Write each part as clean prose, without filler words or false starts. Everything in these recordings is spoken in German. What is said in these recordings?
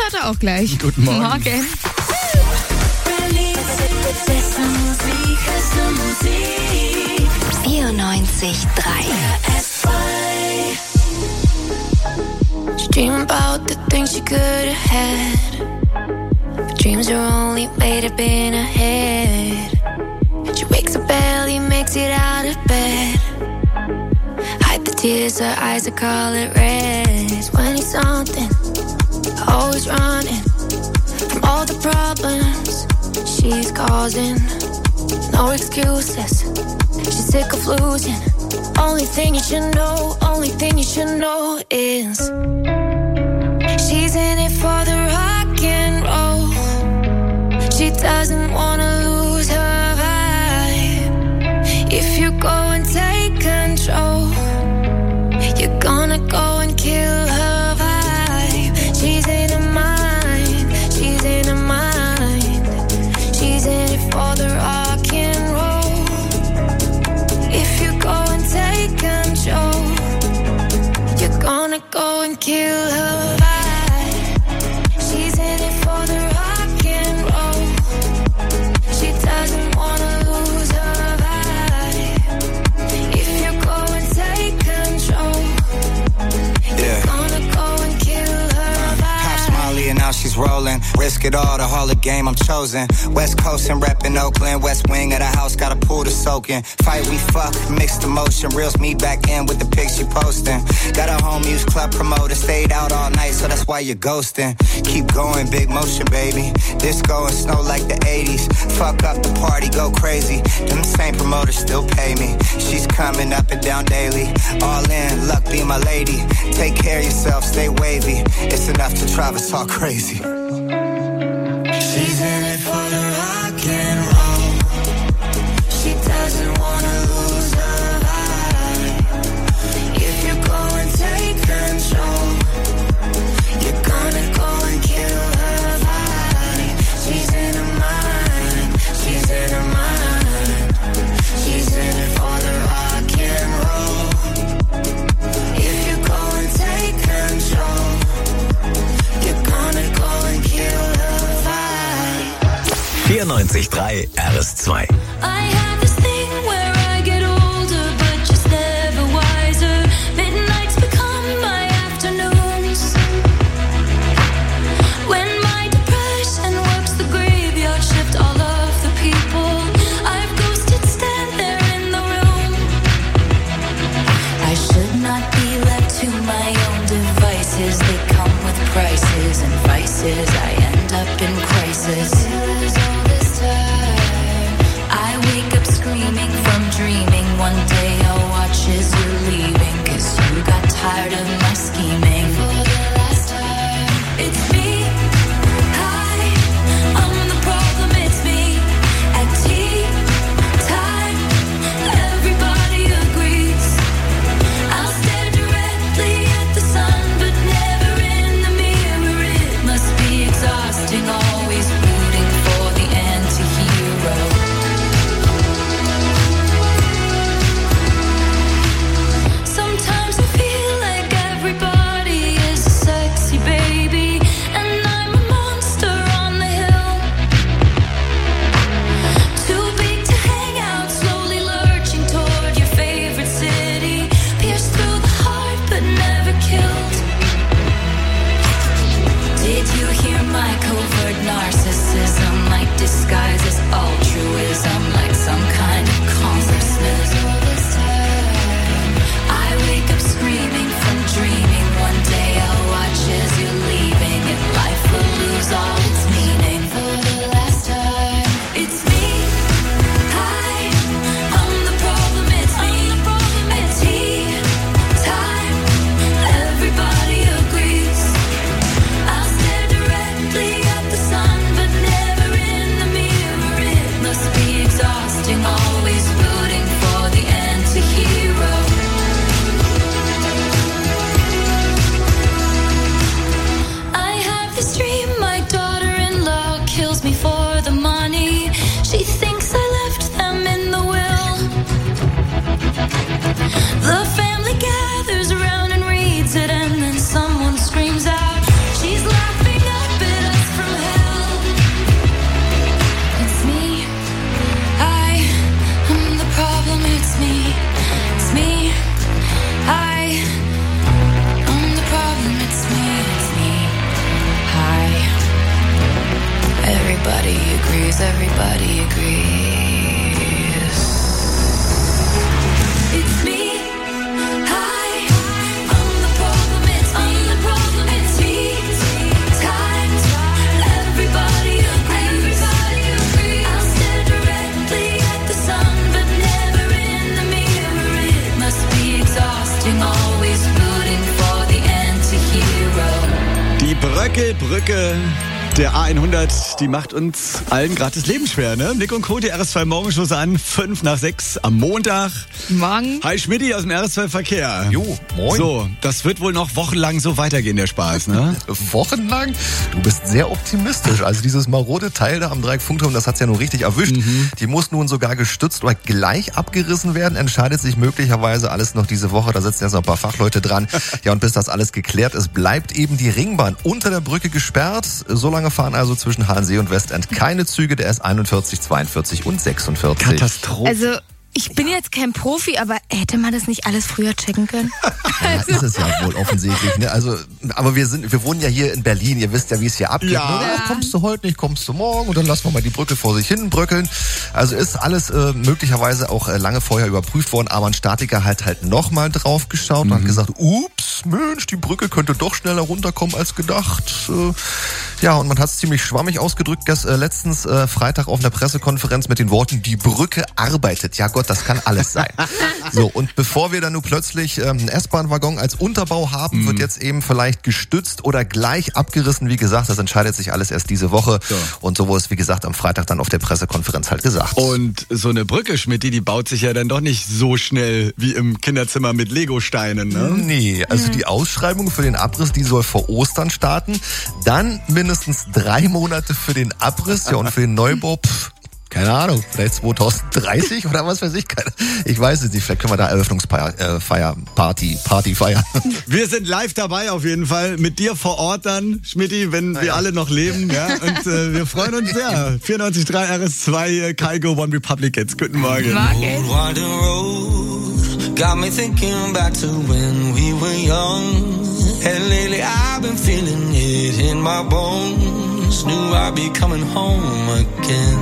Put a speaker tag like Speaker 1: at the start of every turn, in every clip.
Speaker 1: hat er auch gleich.
Speaker 2: Guten Morgen.
Speaker 1: Morgen.
Speaker 3: 94.3
Speaker 4: She dream about the things she could have had, but dreams are only made up in her head. She wakes up early, makes it out of bed, hide the tears, her eyes are color red. 20 something, always running from all the problems she's causing. No excuses, she's sick of losing. Only thing you should know, only thing you should know is she's in it for the rock and roll. She doesn't wanna lose her vibe. If you go and take control, you're gonna go and kill her vibe. She's in her mind, she's in her mind. She's in it for the rock and roll. If you go and take control, you're gonna go and kill her vibe. She's in it for the rock and roll. She doesn't wanna lose her vibe. If you go and take control, you're gonna go and kill her vibe.
Speaker 5: Pops Molly and now she's rolling. Risk it all, the Harlem game I'm chosen. West Coast and reppin' Oakland. West wing of the house, got a pool to soak in. Fight we fuck, mixed emotion. Reels me back in with the pics you posting. Got a home use club promoter. Stayed out all night, so that's why you're ghosting. Keep going, big motion, baby. Disco and snow like the 80s. Fuck up the party, go crazy. Them same promoters still pay me. She's coming up and down daily. All in, luck be my lady. Take care of yourself, stay wavy. It's enough to drive us all crazy.
Speaker 4: She's in it for the rock and roll. She doesn't wanna lose her vibe. If you go and take control, you're gonna go and kill her vibe. She's in her mind, she's in her mind. She's in it for the rock and roll. If you go and take control, you're gonna go and kill her vibe.
Speaker 2: 94.3 RS2.
Speaker 4: I have this thing where I get older, but just never wiser. Midnights become my afternoons. When my depression works the graveyard shift, all of the people I've ghosted stand there in the room. I should not be left to my own devices. They come with prices and vices. I end up in crisis. I wake up screaming from dreaming. One day I'll watch as you're leaving, 'cause you got tired of my scheming. For the last time, it's me. Hi, I'm the problem, it's me. At tea time, everybody agrees. I'll stare directly at the sun, but never in the mirror. It must be exhausting, always rooting for the anti-hero. Sometimes I feel like everybody is a sexy baby, and I'm a monster on the hill. Too big to hang out, slowly lurching toward your favorite city. Pierced through the heart, but never killed. Did you hear my covert narcissism? Like disguise as altruism, like some kind of consciousness. I wake up screaming from dreaming. One day I'll watch as you're leaving, and life will lose all its meaning. For the last time, it's me. Hi, I'm the problem, it's me. At tea time, everybody agrees. I'll stare directly at the sun,
Speaker 1: Brücke der A100, die macht uns allen gerade das Leben schwer, ne? Nick und Co., die RS2 Morgenshow an, 5 nach 6 am Montag.
Speaker 3: Morgen.
Speaker 1: Hi Schmidti aus dem RS2 Verkehr.
Speaker 6: Jo, moin.
Speaker 1: So, das wird wohl noch wochenlang so weitergehen, der Spaß, ne?
Speaker 6: Wochenlang? Du bist sehr optimistisch. Also dieses marode Teil da am Dreieckfunkturm, das hat's ja nun richtig erwischt. Die muss nun sogar gestützt oder gleich abgerissen werden. Entscheidet sich möglicherweise alles noch diese Woche. Da sitzen jetzt noch ein paar Fachleute dran. Ja, und bis das alles geklärt ist, bleibt eben die Ringbahn unter der Brücke gesperrt. So lange fahren also zwischen Halensee und Westend keine Züge der S41, 42 und 46.
Speaker 1: Katastrophe.
Speaker 3: Also, ich bin jetzt kein Profi, aber hätte man das nicht alles früher checken können?
Speaker 6: Ja, ist es ja wohl offensichtlich. Ne? Also, aber wir wohnen ja hier in Berlin. Ihr wisst ja, wie es hier abgeht.
Speaker 1: Ja.
Speaker 6: Oder? Kommst du heute nicht, kommst du morgen und dann lassen wir mal die Brücke vor sich hin bröckeln. Also ist alles möglicherweise auch lange vorher überprüft worden, aber ein Statiker hat halt nochmal drauf geschaut und hat gesagt, ups, Mensch, die Brücke könnte doch schneller runterkommen als gedacht. Ja, und man hat es ziemlich schwammig ausgedrückt letztens Freitag auf einer Pressekonferenz mit den Worten, die Brücke arbeitet. Ja Gott, das kann alles sein. So, und bevor wir dann nur plötzlich einen S-Bahn-Waggon als Unterbau haben, wird jetzt eben vielleicht gestützt oder gleich abgerissen. Wie gesagt, das entscheidet sich alles erst diese Woche.
Speaker 1: So.
Speaker 6: Und so wurde es, wie gesagt, am Freitag dann auf der Pressekonferenz halt gesagt.
Speaker 1: Und so eine Brücke, Schmidti, die baut sich ja dann doch nicht so schnell wie im Kinderzimmer mit Legosteinen, ne?
Speaker 6: Nee, also die Ausschreibung für den Abriss, die soll vor Ostern starten. Dann mindestens 3 Monate für den Abriss, ja, und für den Neubau, keine Ahnung, vielleicht 2030 oder was weiß ich. Ich weiß es nicht, vielleicht können wir da Party feiern.
Speaker 1: Wir sind live dabei auf jeden Fall. Mit dir vor Ort dann, Schmidti, wenn wir alle noch leben. Ja? Und wir freuen uns sehr. 94.3 RS2, Kaigo, One Republic jetzt. Guten Morgen.
Speaker 7: Got me thinking back to when we were young. And lately I've been feeling it in my bones. Knew I'd be coming home again.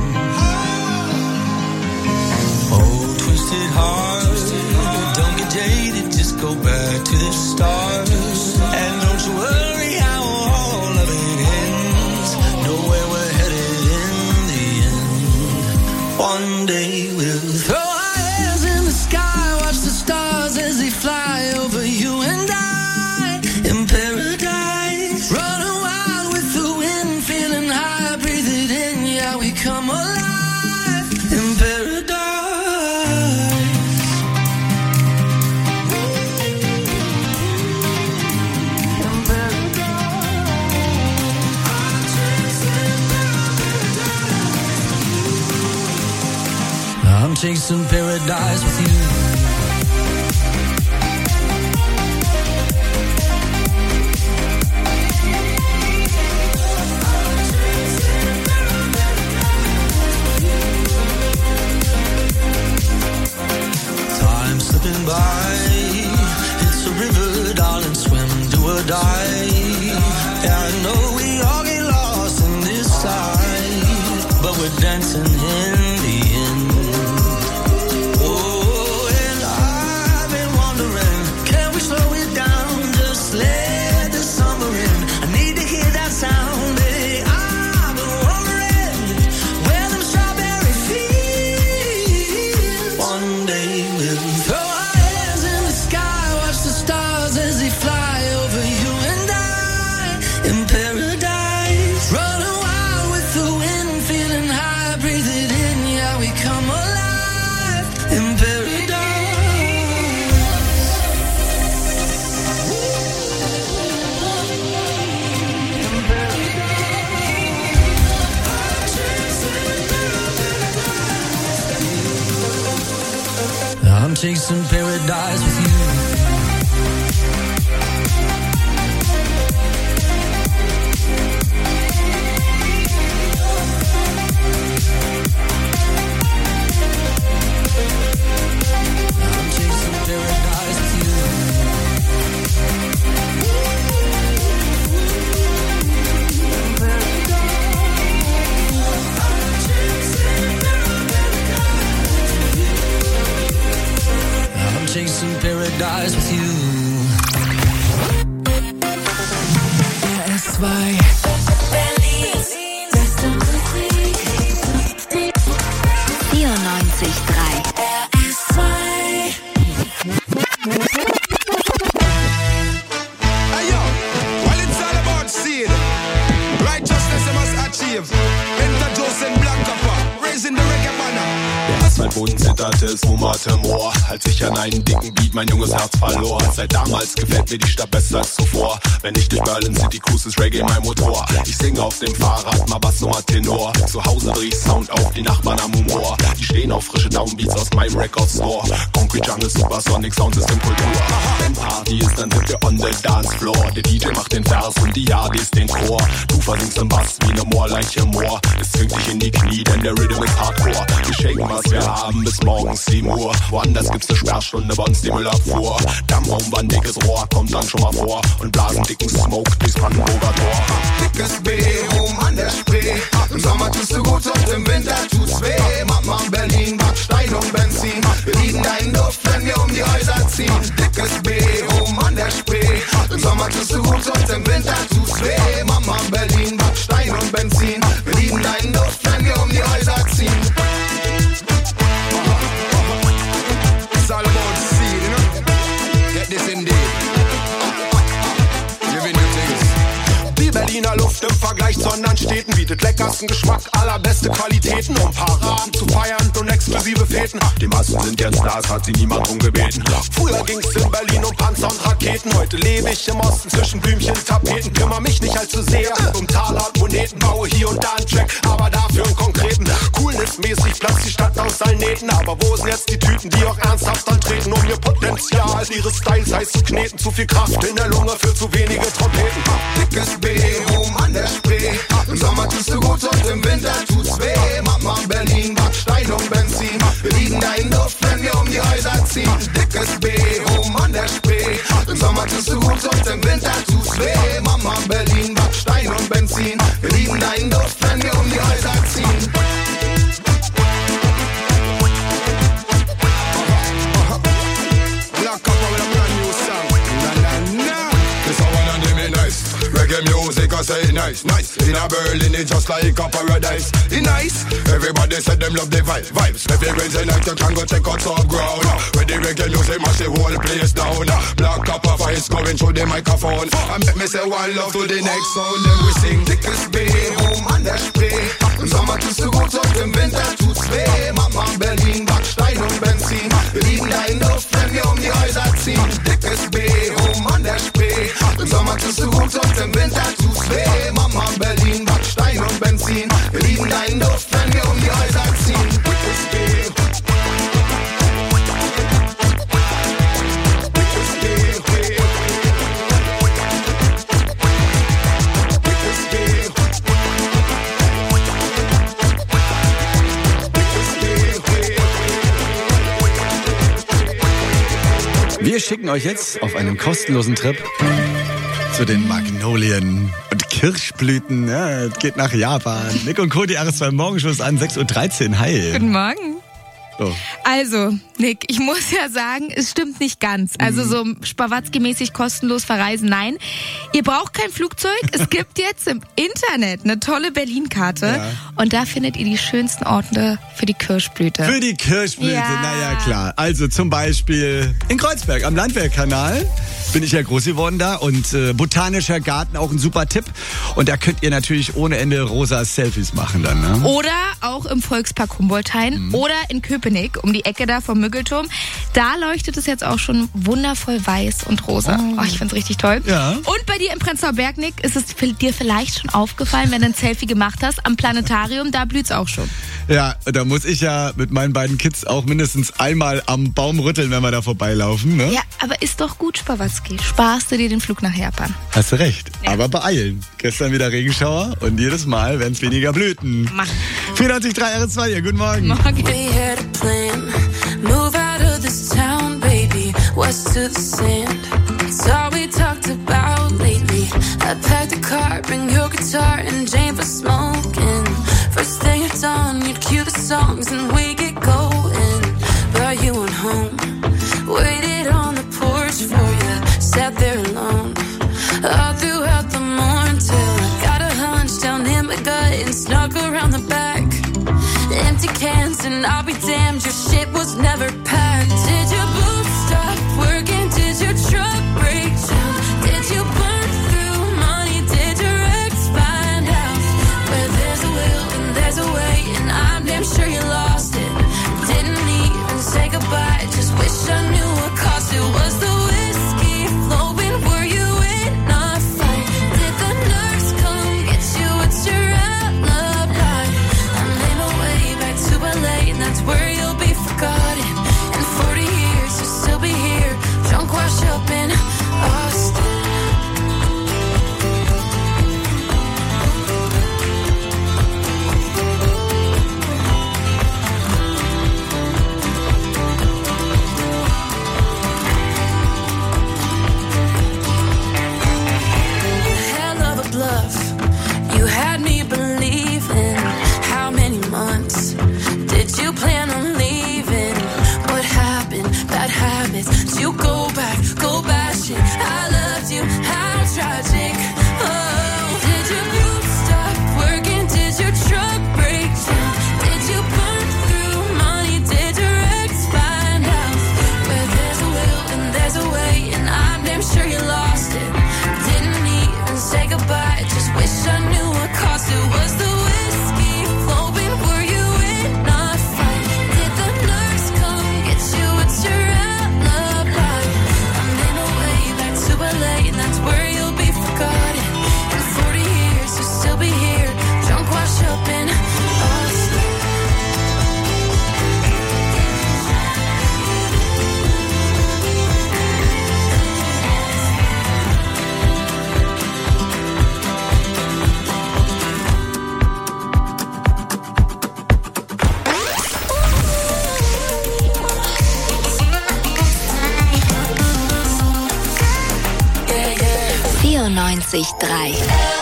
Speaker 7: Oh, twisted heart, don't get jaded, just go back to the start. And don't you worry how all of it ends. Know where we're headed in the end. One day we'll throw our hands in the sky, watch the stars as they fly over you and I. In paradise, running wild with the wind, feeling high, breathe it in, yeah, we come alive. In paradise. I'm chasing paradise with you. Time slipping by, it's a river, darling, swim, do or die. Yeah, I know we all get lost in this side, but we're dancing in the end. Oh, and I've been wondering, can we slow it down, just let the summer in. I need to hear that sound, hey, I've been wondering where them strawberry fields. One day we'll throw our hands in the sky, watch the stars as they fly over you and I. In paradise, running wild with the wind, feeling high, breathe it in, yeah, we come alive. In paradise. I'm chasing paradise with you. I'm chasing paradise with you. I'm chasing paradise with you. RS2.
Speaker 4: Berlins beste Musik. 94.3 RS2.
Speaker 8: Hey yo, while it's all about seed, wave. Enter Joseph Blancapa, raising the reggae banner.
Speaker 9: Der Asphaltboden zitterte, es wummerte Moor, als ich an einen dicken Beat mein junges Herz verlor. Seit damals gefällt mir die Stadt besser als zuvor. Wenn ich durch Berlin City cruise, ist Reggae mein Motor. Ich singe auf dem Fahrrad, mal Bass, mal Tenor. Zu Hause dreh ich Sound auf, die Nachbarn am Humor. Die stehen auf frische Downbeats aus meinem Record Store. Concrete Jungle, Supersonic, Soundsystem, Kultur. Wenn Party ist, dann sind wir on the dance floor. Der DJ macht den Vers und die Yardis den Chor. Du versingst im Bass wie ne Moorleiche Moor. Es zwingt dich in die Knie, denn der Rhythm ist Hardcore. Wir shaken, was wir haben, bis morgens 7 Uhr. Woanders gibt's ne Sperrstunde, bei uns die Müllabfuhr. Dammraum, ein dickes Rohr, kommt dann schon mal vor. Und blasen dicken Smoke durchs Brandenburger Tor.
Speaker 8: Dickes B, oben an der Spree. Im Sommer tust du gut und im Winter tut's weh. Mama Berlin, Backstein und Benzin. Wir lieben deinen Duft, wenn wir um die Häuser ziehen. Dickes B, oben an der Spree. Im Sommer tust du gut und im Winter tut's weh. Mama Berlin, Backstein und Benzin. Wir lieben deinen Duft, wenn wir um die Häuser ziehen. It's all about the scene, you know? Get this indeed. Giving you things.
Speaker 9: Die Berliner Luft im Vergleich zu anderen Städten bietet leckersten Geschmack, allerbeste Qualitäten, um Paraden zu feiern und exklusive Feten. Die Massen sind jetzt da, es hat sie niemand drum gebeten. Früher ging's in Berlin um Panzer und Raketen. Heute lebe ich im Osten zwischen Blümchen, Tapeten. Kümmere mich nicht allzu sehr um Taler und Moneten. Baue hier und da einen Track, aber dafür einen konkreten. Coolness-mäßig platzt die Stadt aus allen Nähten. Aber wo sind jetzt die Tüten, die auch ernsthaft antreten, um ihr Potenzial ihres Styles heiß zu kneten? Zu viel Kraft in der Lunge für zu wenige Trompeten.
Speaker 8: Dickes B, oben an der Spree. Im Sommer tust du gut und im Winter tut's weh. Mama Berlin, Backstein und Benzin. Wir lieben deinen Duft, wenn wir um die Häuser ziehen. Dickes B, oben an der Spree. Im Sommer tust du gut und im Winter tut's weh. Mama Berlin, Backstein und Benzin. Wir lieben deinen Duft, wenn wir um die Häuser ziehen. Black Couple with a brand new song. Na na na.
Speaker 9: This a one and them is nice. Reggae music, I say nice, nice. In a Berlin, it's just like a paradise. It nice. Everybody said them love the vibes. Every Wednesday night you can go check out some ground. Where the reggae music mash the whole place down. Black Copper voice going through the microphone. And make me say one love to the next sound. Then we sing.
Speaker 8: Dickes B, oben an der Spree. Im Sommer tust du gut und im Winter tut's weh. Mama Berlin, Backstein und Benzin. Wir lieben deinen Duft, wenn wir um die Häuser ziehen. Dickes B, oben an der Spree. Im Sommer tust du gut und im Winter tut's weh. Mama Berlin, Backstein und Benzin. Wir lieben deinen Duft, wenn wir um die Häuser ziehen. Dickes B.
Speaker 1: Wir schicken euch jetzt auf einen kostenlosen Trip zu den Magnolien und Kirschblüten. Ja, es geht nach Japan. Nick und Cody, RS2 Morgenschuss an 6.13 Uhr. Hi.
Speaker 3: Guten Morgen.
Speaker 1: So.
Speaker 3: Also, Nick, ich muss ja sagen, es stimmt nicht ganz. Also so Spawatzki-mäßig kostenlos verreisen, nein. Ihr braucht kein Flugzeug. Es gibt jetzt im Internet eine tolle Berlin-Karte. Ja. Und da findet ihr die schönsten Orte für die Kirschblüte.
Speaker 1: Für die Kirschblüte,
Speaker 3: ja.
Speaker 1: Naja, klar. Also zum Beispiel in Kreuzberg am Landwehrkanal. Bin ich ja groß geworden da. Und Botanischer Garten, auch ein super Tipp. Und da könnt ihr natürlich ohne Ende rosa Selfies machen dann. Ne?
Speaker 3: Oder auch im Volkspark Humboldthain oder in Köpenick, um die Ecke da vom Müggelturm. Da leuchtet es jetzt auch schon wundervoll weiß und rosa. Oh, ich find's richtig toll.
Speaker 1: Ja.
Speaker 3: Und bei dir im Prenzlauer Berg, Nick, ist es dir vielleicht schon aufgefallen, wenn du ein Selfie gemacht hast, am Planetarium, da blüht's auch schon.
Speaker 1: Ja, da muss ich ja mit meinen beiden Kids auch mindestens einmal am Baum rütteln, wenn wir da vorbeilaufen. Ne?
Speaker 3: Ja, aber ist doch gut, Spawatzki. Sparst du dir den Flug nach Japan.
Speaker 1: Hast du recht. Ja. Aber beeilen. Gestern wieder Regenschauer und jedes Mal werden es weniger Blüten. 94.3 RS2 hier. Guten Morgen.
Speaker 3: Morgen.
Speaker 4: Move out of this town, baby, west to the sand. It's all we talked about lately. I packed the car, bring your guitar and Jane for smoking. First thing at dawn, you'd cue the songs and we get going. But you went home, waited on the porch for you, sat there alone. All throughout the morning till I got a hunch down in my gut and snuck around the back. Empty cans and I'll be damned, your shit was never packed. Did your boots stop working? Did your truck break down? Did you burn through money? Did your ex find out where there's a You had me believing. How many months did you plan on leaving? What happened? Bad habits. Did you go back shit? I loved you. How tragic. Oh, did your boots stop working? Did your truck break down? Did you burn through money? Did your ex find out? Where there's a will and there's a way, and I'm damn sure you lost it. Didn't even say goodbye. Just wish I knew what cost it. Was the whiskey flowing? Were you in a fight? Did the nurse come get you? What's your alibi? I'm in a way back to LA, and that's where you'll be forgotten. In 40 years, you'll still be here, drunk, washed up in us.
Speaker 10: 94.3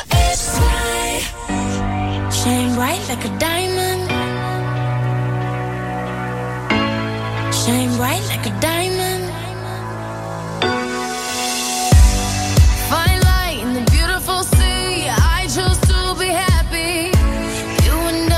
Speaker 4: Shine bright like a diamond. Shine bright like a diamond. Fine light in the beautiful sea. I chose to be happy. You and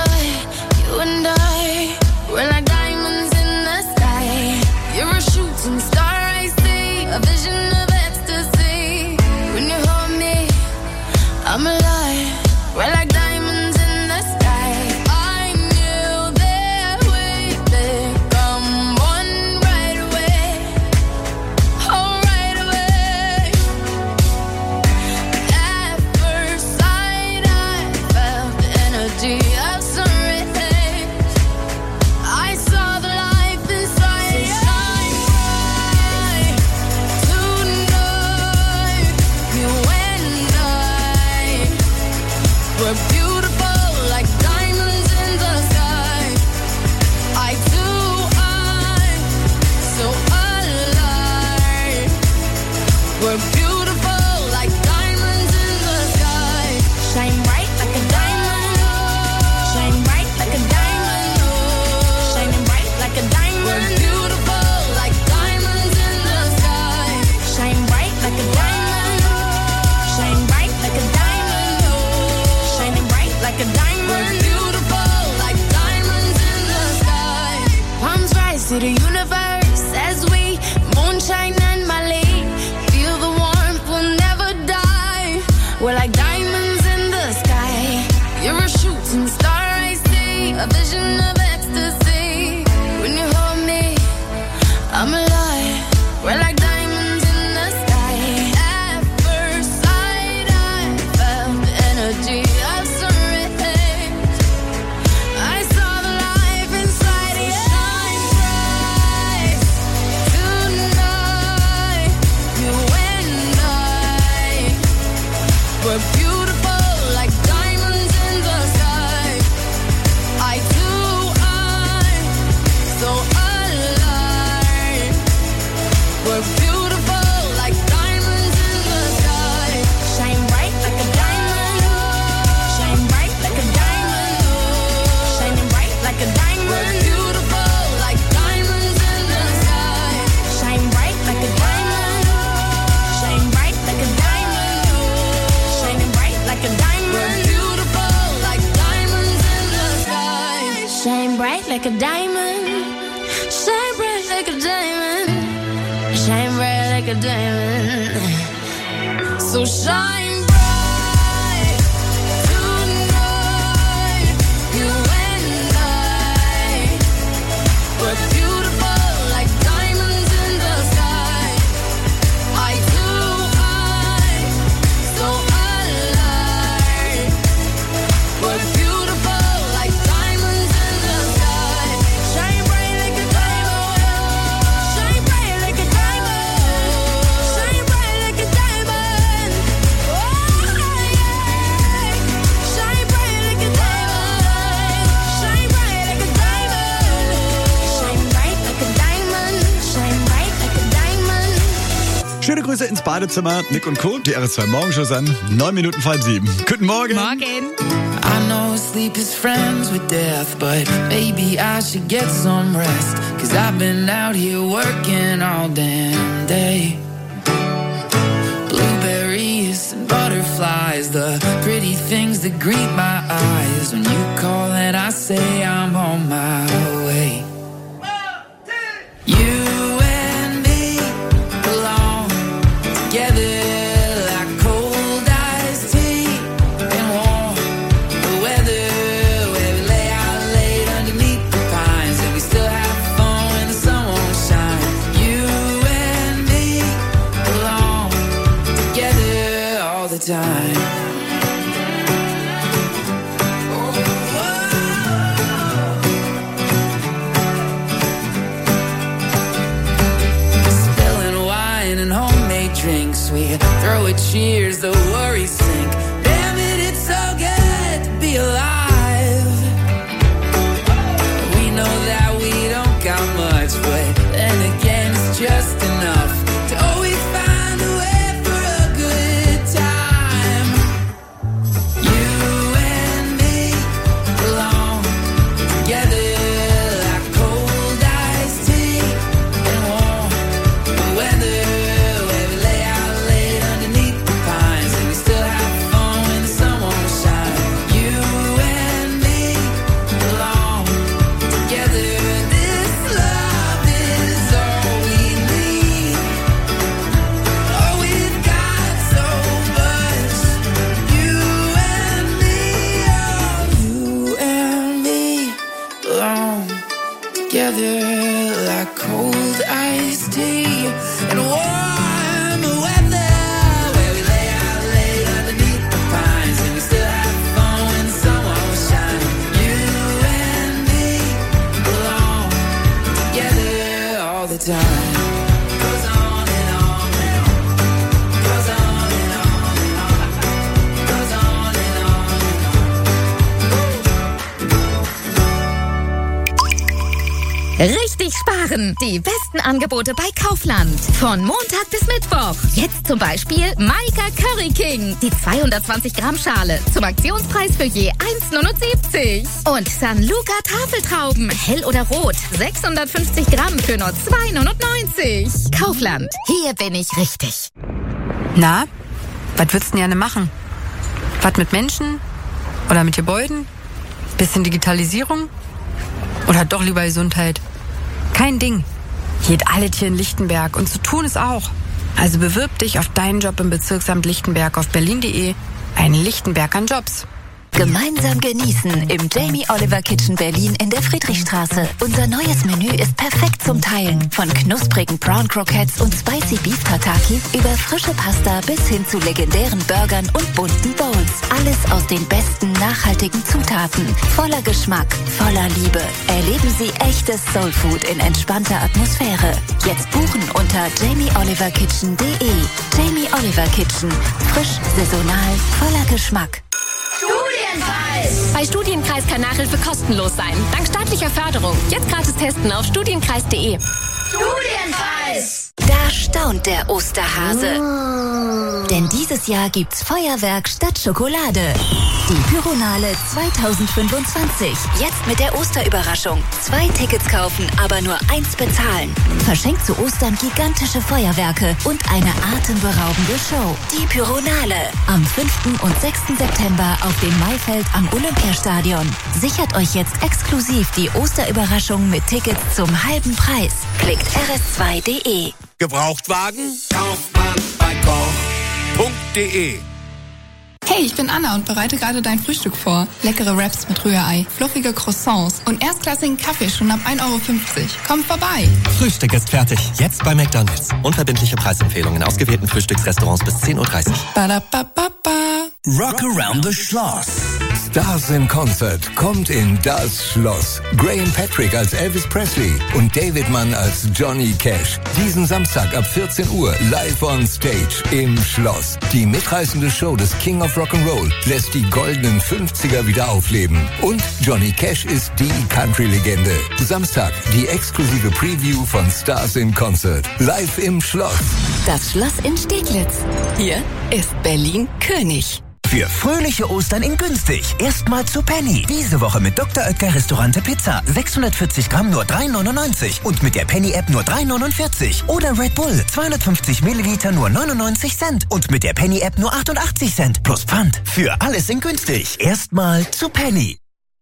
Speaker 4: I, we're like diamonds in the sky. You're a shooting star, I see, a vision of ecstasy. When you hold me, I'm alive. We're like diamonds in the sky. I knew that we'd become one right away. Oh, right away. At first sight, I felt the energy of sun rays. I saw the life inside you. Shine bright tonight. You and I were beautiful like diamonds in the sky. Eye to eye, so alive. We're beautiful like diamonds in the sky. Shine bright like a diamond. Shine bright like a diamond. Shining bright like a diamond. We're beautiful like diamonds in the sky. Shine bright like a diamond. Shine bright like a diamond. Shining bright like a diamond. We're beautiful like diamonds in the sky. Palms rise to the universe as we moonshine and Mali. Feel the warmth, we'll never die. We're like diamonds in the sky. You're a shooting star, I see, a vision of ecstasy. When you hold me, I'm alive. We're like diamonds in the sky. At first sight, I felt the energy of sun rays. I saw the life inside you. Shine bright tonight. You and I were beautiful like diamonds in the sky. Eye to eye, so alive. We're beautiful like diamonds in the sky. Shine bright like a diamond. Shine bright like a diamond. Shining bright like a diamond. We're beautiful like diamonds in the sky. Shine bright like a diamond. Shine bright like a diamond. Shining bright like a diamond. We're beautiful like diamonds in the sky. Shine bright like a diamond. Shine bright like a diamond. Shine bright like a diamond. So shine bright tonight. You and I were beautiful like diamonds in the sky. Eye to eye, so alive. We're beautiful like diamonds in the sky. Shine bright like a diamond. Shine bright like a diamond. Shine bright like a diamond. Oh,
Speaker 1: Schöne Grüße ins Badezimmer. Nick und Co., die RS2 Morgenshow an. 9 Minuten vor 7. Guten Morgen.
Speaker 3: Morgen.
Speaker 7: I know sleep is friends with death, but maybe I should get some rest. 'Cause I've been out here working all damn day. Blueberries and butterflies, the pretty things that greet my eyes. When you call and I say I'm on my way. You and me belong together. Time. Spilling wine and homemade drinks, we throw a cheers, the worries sink. Damn it, it's so good to be alive. We know that we don't got much, but then again, it's just enough to always find a way. Like cold iced tea and warm weather, where we lay out late underneath the pines, and we still have fun when the sun won't shine. You and me belong together all the time. Goes on and on and on. Goes on and on and on. Goes on and on and on.
Speaker 11: Richtig sparen! Die besten Angebote bei Kaufland. Von Montag bis Mittwoch. Jetzt zum Beispiel Maika Curry King. Die 220 Gramm Schale. Zum Aktionspreis für je 1,79. Und San Luca Tafeltrauben. Hell oder rot. 650 Gramm für nur 2,99. Kaufland. Hier bin ich richtig.
Speaker 12: Na, was würdest du denn gerne machen? Was mit Menschen? Oder mit Gebäuden? Bisschen Digitalisierung? Oder doch lieber Gesundheit? Kein Ding. Geht alles hier in Lichtenberg und zu tun ist auch. Also bewirb dich auf deinen Job im Bezirksamt Lichtenberg auf berlin.de. Ein Lichtenberg an Jobs.
Speaker 11: Gemeinsam genießen im Jamie Oliver Kitchen Berlin in der Friedrichstraße. Unser neues Menü ist perfekt zum Teilen. Von knusprigen Prawn Croquettes und Spicy Beef Tataki über frische Pasta bis hin zu legendären Burgern und bunten Bowls. Alles aus den besten nachhaltigen Zutaten. Voller Geschmack, voller Liebe. Erleben Sie echtes Soulfood in entspannter Atmosphäre. Jetzt buchen unter jamieoliverkitchen.de. Jamie Oliver Kitchen. Frisch, saisonal, voller Geschmack.
Speaker 13: Studienkreis! Bei Studienkreis kann Nachhilfe kostenlos sein. Dank staatlicher Förderung. Jetzt gratis testen auf studienkreis.de.
Speaker 11: Studienkreis! Da staunt der Osterhase. Denn dieses Jahr gibt's Feuerwerk statt Schokolade. Die Pyronale 2025. Jetzt mit der Osterüberraschung. 2 Tickets kaufen, aber nur 1 bezahlen. Verschenkt zu Ostern gigantische Feuerwerke und eine atemberaubende Show. Die Pyronale. Am 5. und 6. September auf dem Maifeld am Olympiastadion. Sichert euch jetzt exklusiv die Osterüberraschung mit Tickets zum halben Preis. Klickt rs2.de.
Speaker 14: Gebrauchtwagen kauft man bei koch.de.
Speaker 15: Hey, ich bin Anna und bereite gerade dein Frühstück vor. Leckere Wraps mit Rührei, fluffige Croissants und erstklassigen Kaffee schon ab 1,50 €. Komm vorbei.
Speaker 16: Frühstück ist fertig. Jetzt bei McDonald's. Unverbindliche Preisempfehlungen in ausgewählten Frühstücksrestaurants bis 10:30 Uhr.
Speaker 15: Badabababa.
Speaker 2: Rock Around the Schloss.
Speaker 17: Stars in Concert kommt in das Schloss. Graham Patrick als Elvis Presley und David Mann als Johnny Cash. Diesen Samstag ab 14 Uhr live on stage im Schloss. Die mitreißende Show des King of Rock'n'Roll lässt die goldenen 50er wieder aufleben. Und Johnny Cash ist die Country-Legende. Samstag die exklusive Preview von Stars in Concert. Live im Schloss.
Speaker 11: Das Schloss in Steglitz. Hier ist Berlin König.
Speaker 18: Für fröhliche Ostern in günstig. Erstmal zu Penny. Diese Woche mit Dr. Oetker Restaurante Pizza. 640 Gramm nur 3,99. Und mit der Penny-App nur 3,49. Oder Red Bull. 250 Milliliter nur 99 Cent. Und mit der Penny-App nur 88 Cent. Plus Pfand. Für alles in günstig. Erstmal zu Penny.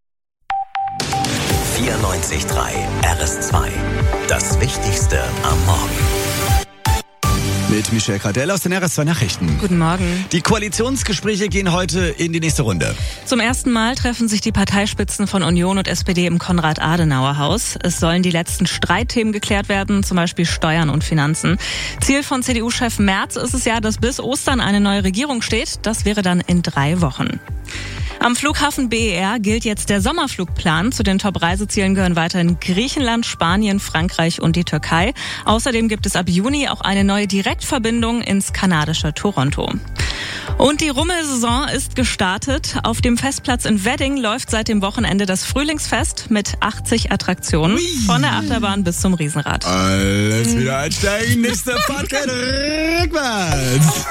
Speaker 2: 94.3 RS2. Das Wichtigste am Morgen.
Speaker 1: Mit Michelle Gradell aus den RS2 Nachrichten.
Speaker 19: Guten Morgen.
Speaker 1: Die Koalitionsgespräche gehen heute in die nächste Runde.
Speaker 19: Zum ersten Mal treffen sich die Parteispitzen von Union und SPD im Konrad-Adenauer-Haus. Es sollen die letzten Streitthemen geklärt werden, zum Beispiel Steuern und Finanzen. Ziel von CDU-Chef Merz ist es ja, dass bis Ostern eine neue Regierung steht. Das wäre dann in 3 Wochen. Am Flughafen BER gilt jetzt der Sommerflugplan. Zu den Top-Reisezielen gehören weiterhin Griechenland, Spanien, Frankreich und die Türkei. Außerdem gibt es ab Juni auch eine neue Direktverbindung ins kanadische Toronto. Und die Rummelsaison ist gestartet. Auf dem Festplatz in Wedding läuft seit dem Wochenende das Frühlingsfest mit 80 Attraktionen. Von der Achterbahn bis zum Riesenrad.
Speaker 1: Alles wieder einsteigen, nächste Fahrt geht rückwärts.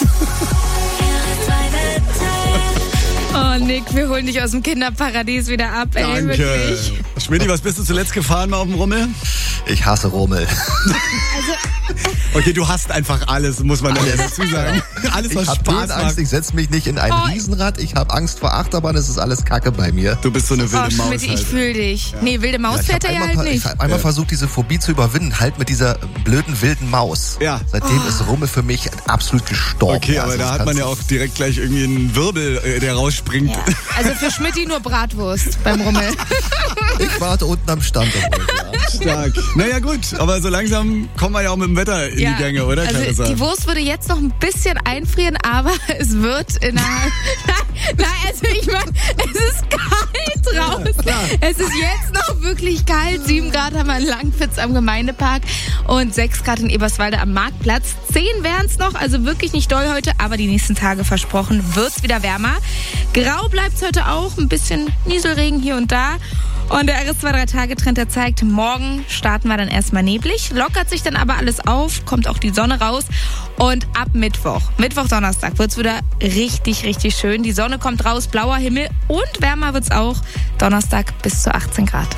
Speaker 3: Oh, Nick, wir holen dich aus dem Kinderparadies wieder ab, ey.
Speaker 1: Danke.
Speaker 3: Wirklich.
Speaker 1: Schmidti, was bist du zuletzt gefahren mal auf dem Rummel?
Speaker 6: Ich hasse Rummel.
Speaker 1: Okay, du hast einfach alles, muss man dann dazu sagen. Alles, was Spaß macht.
Speaker 6: Angst, ich setze mich nicht in ein Riesenrad, ich habe Angst vor Achterbahn, es ist alles Kacke bei mir.
Speaker 1: Du bist so eine wilde Maus.
Speaker 3: Schmidti, ich fühle dich. Ja. Nee, wilde Maus fährt er ja halt nicht.
Speaker 6: Ich habe einmal versucht, diese Phobie zu überwinden, halt mit dieser blöden, wilden Maus.
Speaker 1: Ja.
Speaker 6: Seitdem ist Rummel für mich absolut gestorben.
Speaker 1: Okay, aber da hat man ja auch direkt gleich irgendwie einen Wirbel, der rausspringt.
Speaker 3: Ja. Also für Schmidti nur Bratwurst beim Rummel.
Speaker 6: Ich warte unten am Stand.
Speaker 1: Stark. Naja gut, aber so langsam kommen wir ja auch mit dem Wetter in die Gänge, oder?
Speaker 3: Also die Wurst würde jetzt noch ein bisschen einfrieren, aber es wird innerhalb... Nein, also ich meine, es ist kalt raus. Ja, es ist jetzt noch wirklich kalt. 7 Grad haben wir in Langwitz am Gemeindepark und 6 Grad in Eberswalde am Marktplatz. 10 wären es noch, also wirklich nicht doll heute, aber die nächsten Tage versprochen wird's wieder wärmer. Grau bleibt's heute auch, ein bisschen Nieselregen hier und da. Und der RS2-3-Tage-Trend, der zeigt, morgen starten wir dann erstmal neblig, lockert sich dann aber alles auf, kommt auch die Sonne raus und ab Mittwoch, Donnerstag wird's wieder richtig, richtig schön. Die Sonne kommt raus, blauer Himmel und wärmer wird's auch, Donnerstag bis zu 18 Grad.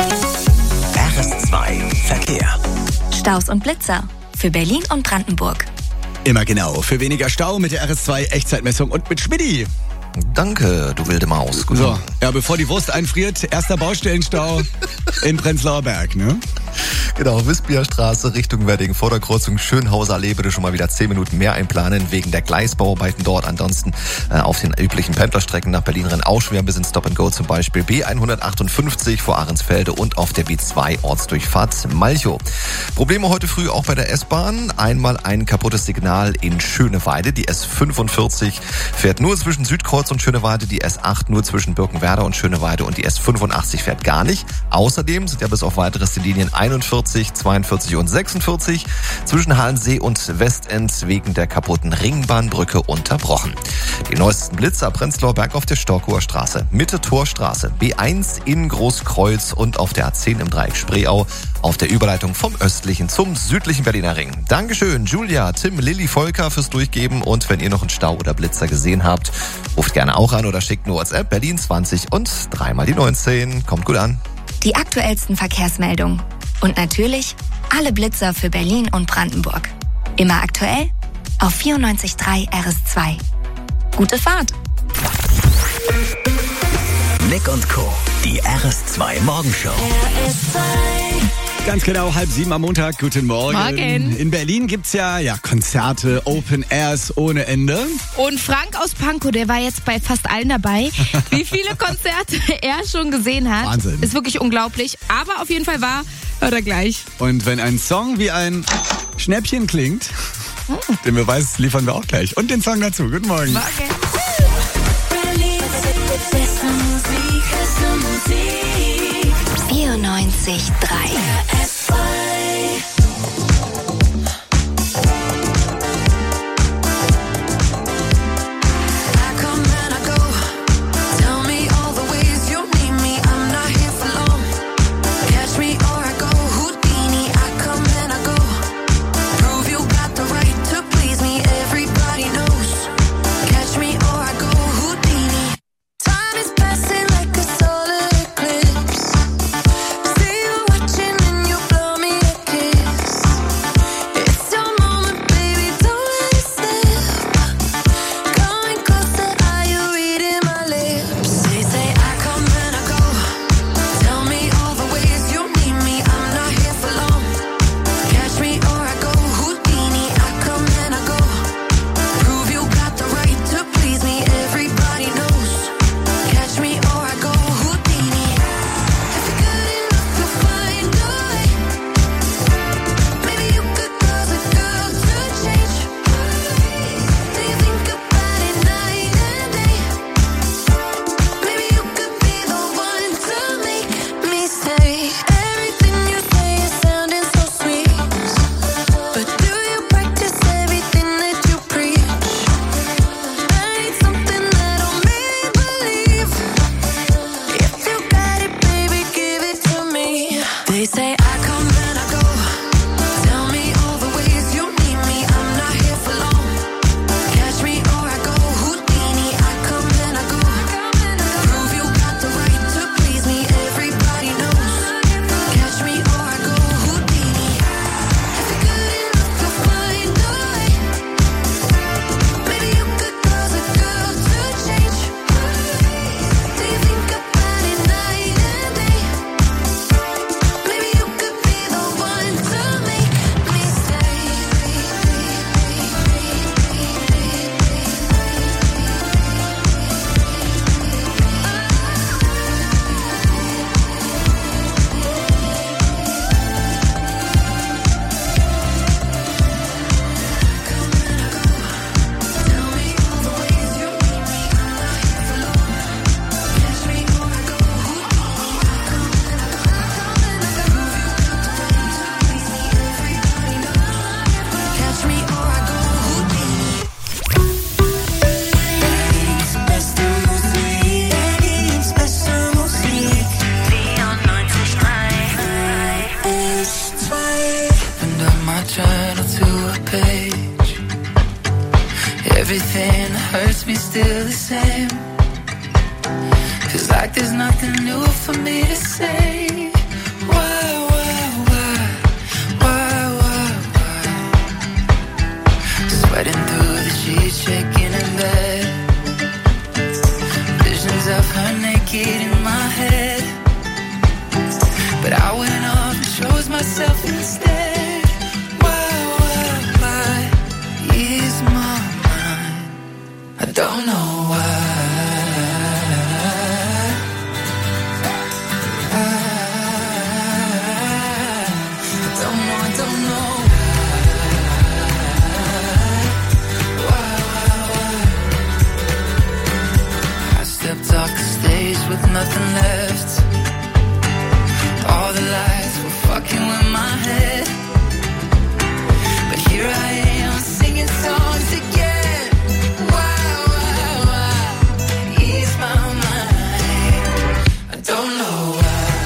Speaker 2: RS2 Verkehr.
Speaker 11: Staus und Blitzer für Berlin und Brandenburg.
Speaker 1: Immer genau, für weniger Stau mit der RS2 Echtzeitmessung und mit Schmidti.
Speaker 6: Danke, du wilde Maus. Gut.
Speaker 1: So, ja, bevor die Wurst einfriert, erster Baustellenstau in Prenzlauer Berg, ne?
Speaker 6: Genau, Wispierstraße Richtung Wedding, vor der Kreuzung Schönhauser Allee bitte schon mal wieder 10 Minuten mehr einplanen wegen der Gleisbauarbeiten dort. Ansonsten auf den üblichen Pendlerstrecken nach Berlin-Renn auch schwer bis ins Stop-and-Go, zum Beispiel B158 vor Ahrensfelde und auf der B2 Ortsdurchfahrt Malchow. Probleme heute früh auch bei der S-Bahn. Einmal ein kaputtes Signal in Schöneweide. Die S45 fährt nur zwischen Südkreuz und Schöneweide, die S8 nur zwischen Birkenwerder und Schöneweide und die S85 fährt gar nicht. Außerdem sind ja bis auf weiteres die Linien 41, 42 und 46 zwischen Halensee und Westend wegen der kaputten Ringbahnbrücke unterbrochen. Die neuesten Blitzer Prenzlauer Berg auf der Storkower Straße, Mitte Torstraße, B1 in Großkreuz und auf der A10 im Dreieck Spreeau auf der Überleitung vom östlichen zum südlichen Berliner Ring. Dankeschön, Julia, Tim, Lilly, Volker fürs Durchgeben und wenn ihr noch einen Stau oder Blitzer gesehen habt, ruft gerne auch an oder schickt eine WhatsApp Berlin 20 und 3 mal die 19. Kommt gut an.
Speaker 11: Die aktuellsten Verkehrsmeldungen. Und natürlich alle Blitzer für Berlin und Brandenburg. Immer aktuell auf 94.3 RS2. Gute Fahrt!
Speaker 2: Nick und Co., die RS2 Morgenshow.
Speaker 1: Ganz genau, 6:30 am Montag. Guten Morgen.
Speaker 3: Morgen.
Speaker 1: In Berlin gibt's ja Konzerte, Open Airs ohne Ende.
Speaker 3: Und Frank aus Pankow, der war jetzt bei fast allen dabei. Wie viele Konzerte er schon gesehen hat,
Speaker 1: Wahnsinn.
Speaker 3: Ist wirklich unglaublich. Aber auf jeden Fall hört er gleich.
Speaker 1: Und wenn ein Song wie ein Schnäppchen klingt, den Beweis liefern wir auch gleich. Und den Song dazu. Guten Morgen.
Speaker 3: Morgen.
Speaker 7: Everything hurts me still the same. Feels like there's nothing new for me to say. Why? Sweating through the sheets, shaking in bed. Visions of her naked in my head. But I went off and chose myself instead. Why is my mind? I don't know why. I don't know why. I stepped off the stage with nothing left. All the lights were fucking with my head. But here I am singing songs again. Why ease my mind? I don't know why.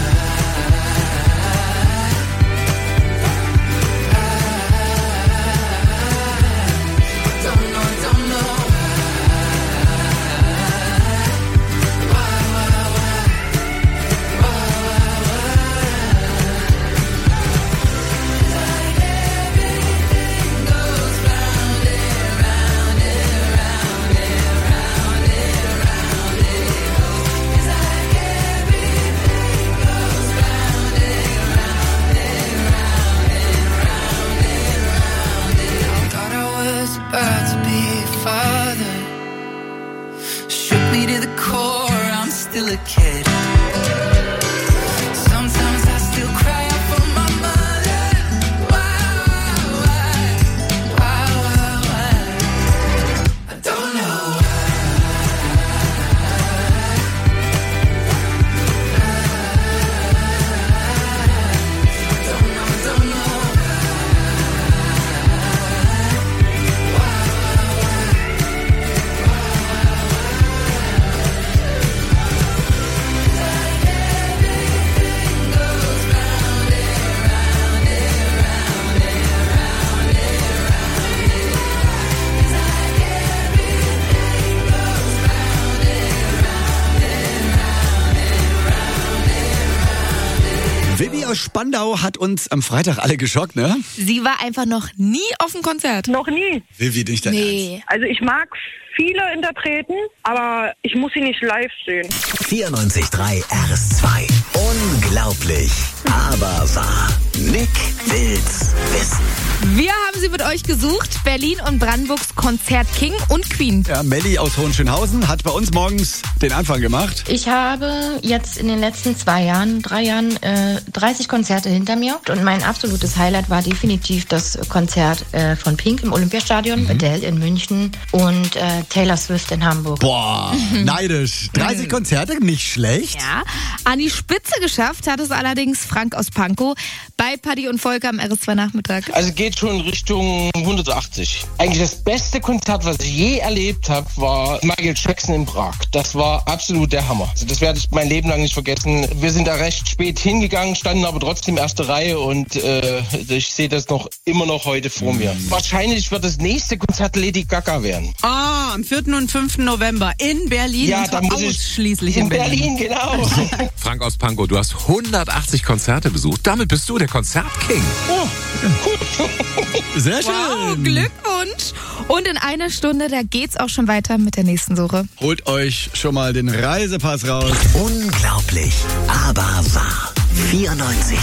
Speaker 7: About to be a father. Shook me to the core, I'm still a kid. Sometimes I still cry out for my mother. Why? I don't know why. I
Speaker 1: aus Spandau hat uns am Freitag alle geschockt, ne?
Speaker 3: Sie war einfach noch nie auf dem Konzert.
Speaker 20: Noch nie.
Speaker 1: Vivi, nicht dein Ernst.
Speaker 20: Also ich mag viele Interpreten, aber ich muss sie nicht live sehen.
Speaker 18: 94.3 RS2. Unglaublich, aber wahr. Nick will's wissen.
Speaker 3: Wir haben sie mit euch gesucht. Berlin und Brandenburgs Konzert King und Queen.
Speaker 1: Ja, Melli aus Hohenschönhausen hat bei uns morgens den Anfang gemacht.
Speaker 21: Ich habe jetzt in den letzten 3 Jahren 30 Konzerte hinter mir. Und mein absolutes Highlight war definitiv das Konzert von Pink im Olympiastadion, Adele in München und Taylor Swift in Hamburg.
Speaker 1: Boah, neidisch. 30 Konzerte, nicht schlecht.
Speaker 3: Ja, an die Spitze geschafft hat es allerdings Frank aus Pankow bei Paddy und Volker am RS2 Nachmittag.
Speaker 22: Also geht schon Richtung 180. Eigentlich das beste Konzert, was ich je erlebt habe, war Michael Jackson in Prag. Das war absolut der Hammer. Also das werde ich mein Leben lang nicht vergessen. Wir sind da recht spät hingegangen, standen aber trotzdem erste Reihe und ich sehe das immer noch heute vor mir. Wahrscheinlich wird das nächste Konzert Lady Gaga werden.
Speaker 23: Ah, am 4. und 5. November in Berlin.
Speaker 22: Ja, da muss
Speaker 23: ausschließlich
Speaker 22: in Berlin, genau.
Speaker 14: Frank aus Pankow, du hast 180 Konzerte besucht. Damit bist du der Konzertking.
Speaker 22: Oh, cool.
Speaker 1: Sehr schön.
Speaker 3: Wow, Glückwunsch. Und in einer Stunde, da geht's auch schon weiter mit der nächsten Suche.
Speaker 1: Holt euch schon mal den Reisepass raus.
Speaker 18: Unglaublich, aber wahr. 94.3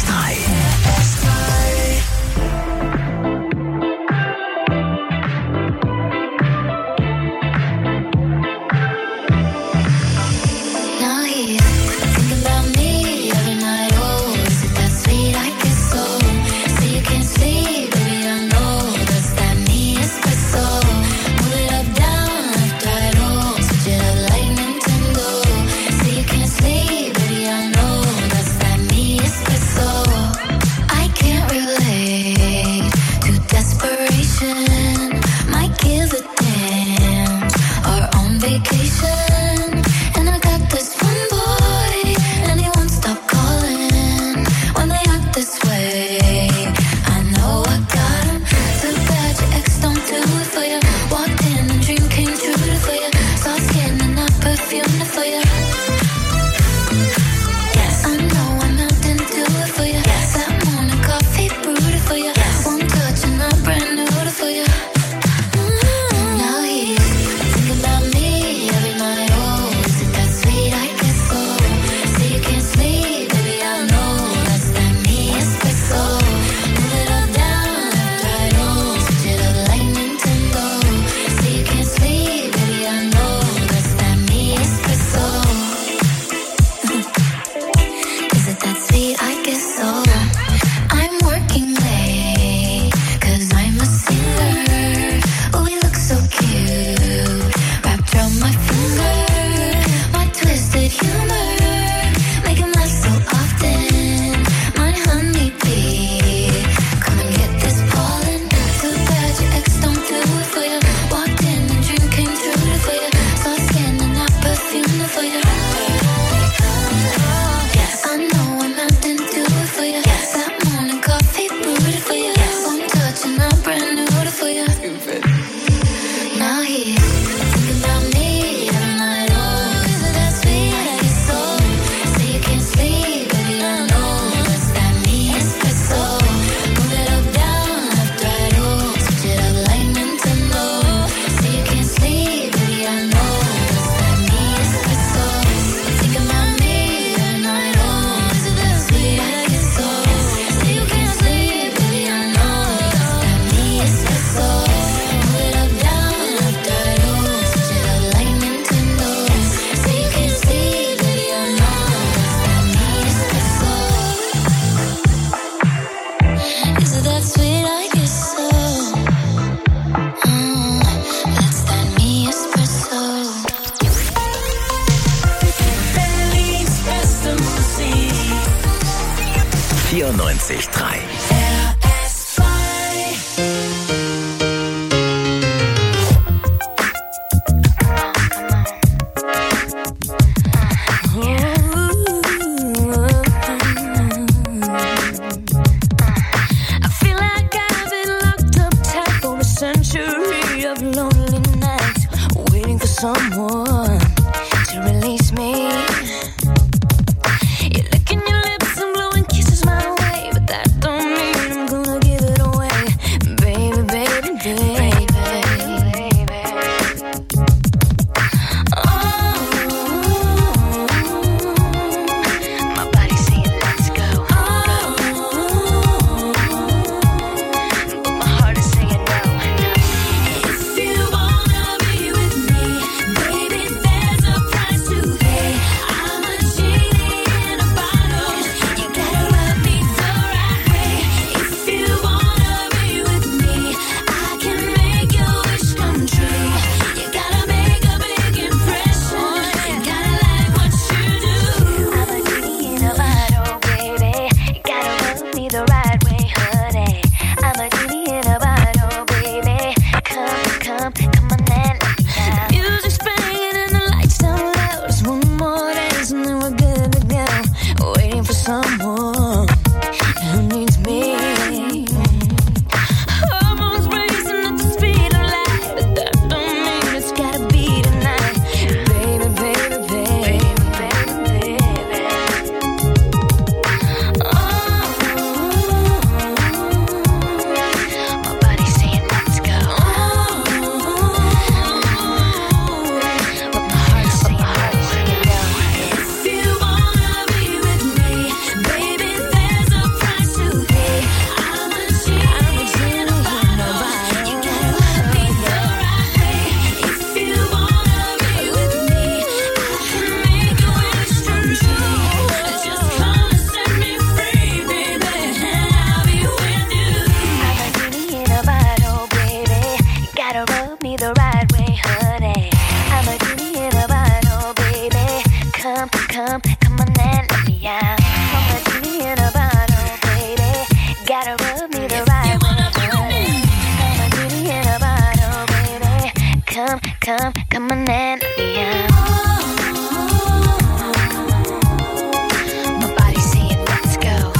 Speaker 18: 94.3
Speaker 4: Someone to release me. You're licking your lips and blowing kisses my way. come, come, come on and let me out. I'm a genie in a bottle, baby. Gotta rub me the right way. I'm a genie in a bottle, baby. Come, come, come on and let me out. My body's saying let's go,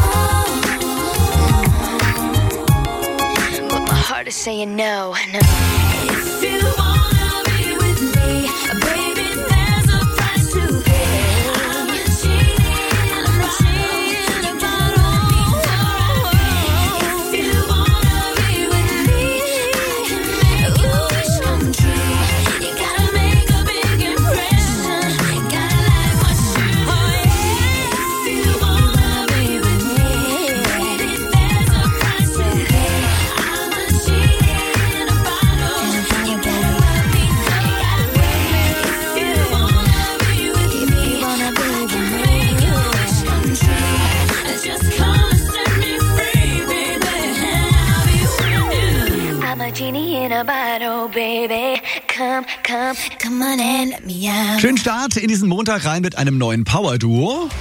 Speaker 4: but my heart is saying no, no. If you wanna be with me, baby, there's a price to pay. I'm a genie in a bottle. If you wanna be with me, I can make your wish come true. You gotta make a big impression. Gotta like what you want. If you wanna be with me, baby, there's a price to pay. I'm a genie in a bottle. You gotta let me know. If you wanna be with me, make your wish come true. Just come and set me free, baby. I'll be with you. I'm a genie in a bottle, baby. Come, come, come on and let me out.
Speaker 1: Schönen Start in diesen Montag rein mit einem neuen Power-Duo.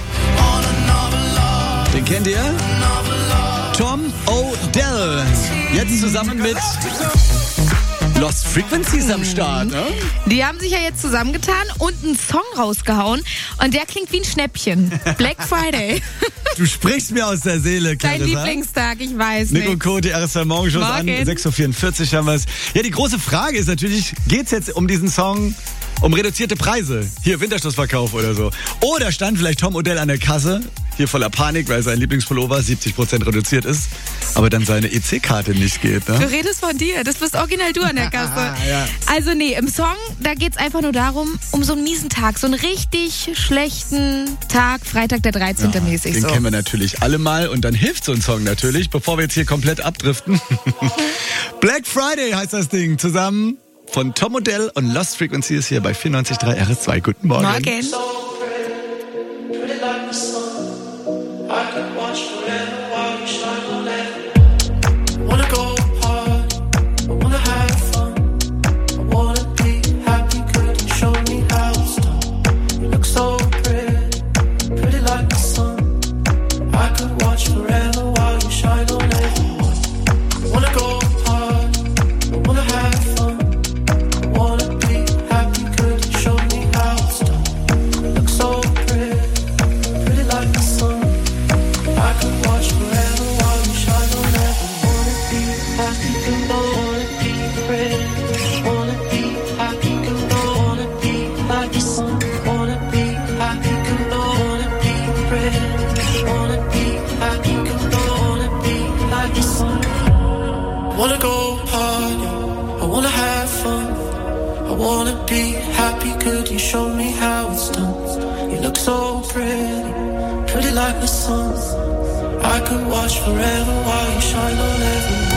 Speaker 1: Den kennt ihr? Tom Odell. Jetzt zusammen mit Lost Frequencies am Start, ne?
Speaker 3: Die haben sich ja jetzt zusammengetan und einen Song rausgehauen. Und der klingt wie ein Schnäppchen. Black Friday.
Speaker 1: Du sprichst mir aus der Seele,
Speaker 3: Dein
Speaker 1: Clarissa.
Speaker 3: Lieblingstag, ich weiß
Speaker 1: Nick
Speaker 3: nicht.
Speaker 1: und Co., die RS2 Morgenshows an,
Speaker 3: Morgen.
Speaker 1: 6.44 Uhr haben wir es. Ja, die große Frage ist natürlich, geht's jetzt um diesen Song, um reduzierte Preise? Hier, Winterschlussverkauf oder so. Oder stand vielleicht Tom Odell an der Kasse, hier voller Panik, weil sein Lieblingspullover 70% reduziert ist, aber dann seine EC-Karte nicht geht,
Speaker 3: Du
Speaker 1: ne?
Speaker 3: redest von dir, das bist original du an der Kasse.
Speaker 1: Ja.
Speaker 3: Also nee, im Song, da geht's einfach nur darum, um so einen miesen Tag, so einen richtig schlechten Tag, Freitag der 13. mäßig
Speaker 1: Den
Speaker 3: so.
Speaker 1: kennen wir natürlich alle mal und dann hilft so ein Song natürlich, bevor wir jetzt hier komplett abdriften. Black Friday heißt das Ding, zusammen von Tom Odell und Lost Frequencies hier bei 94.3 RS2. Guten Morgen.
Speaker 3: Morgen.
Speaker 7: Wanna go hard, I wanna have fun, I wanna be happy, could you show me how it's done? You look so pretty, pretty like the sun. I could watch forever while you shine on everyone. Wanna go hard, I wanna have fun, I wanna be happy, could you show me how it's done? You look so pretty, pretty like the sun. I could watch forever while you shine on everyone. Happy, can wanna be pretty. Wanna be happy, can wanna be like the sun. Wanna be happy, can wanna be pretty. Wanna be happy, can wanna be like the sun. Wanna go party, I wanna have fun. I wanna be happy, could you show me how it's done? You look so pretty, pretty like the sun. I could watch forever while you shine on everyone.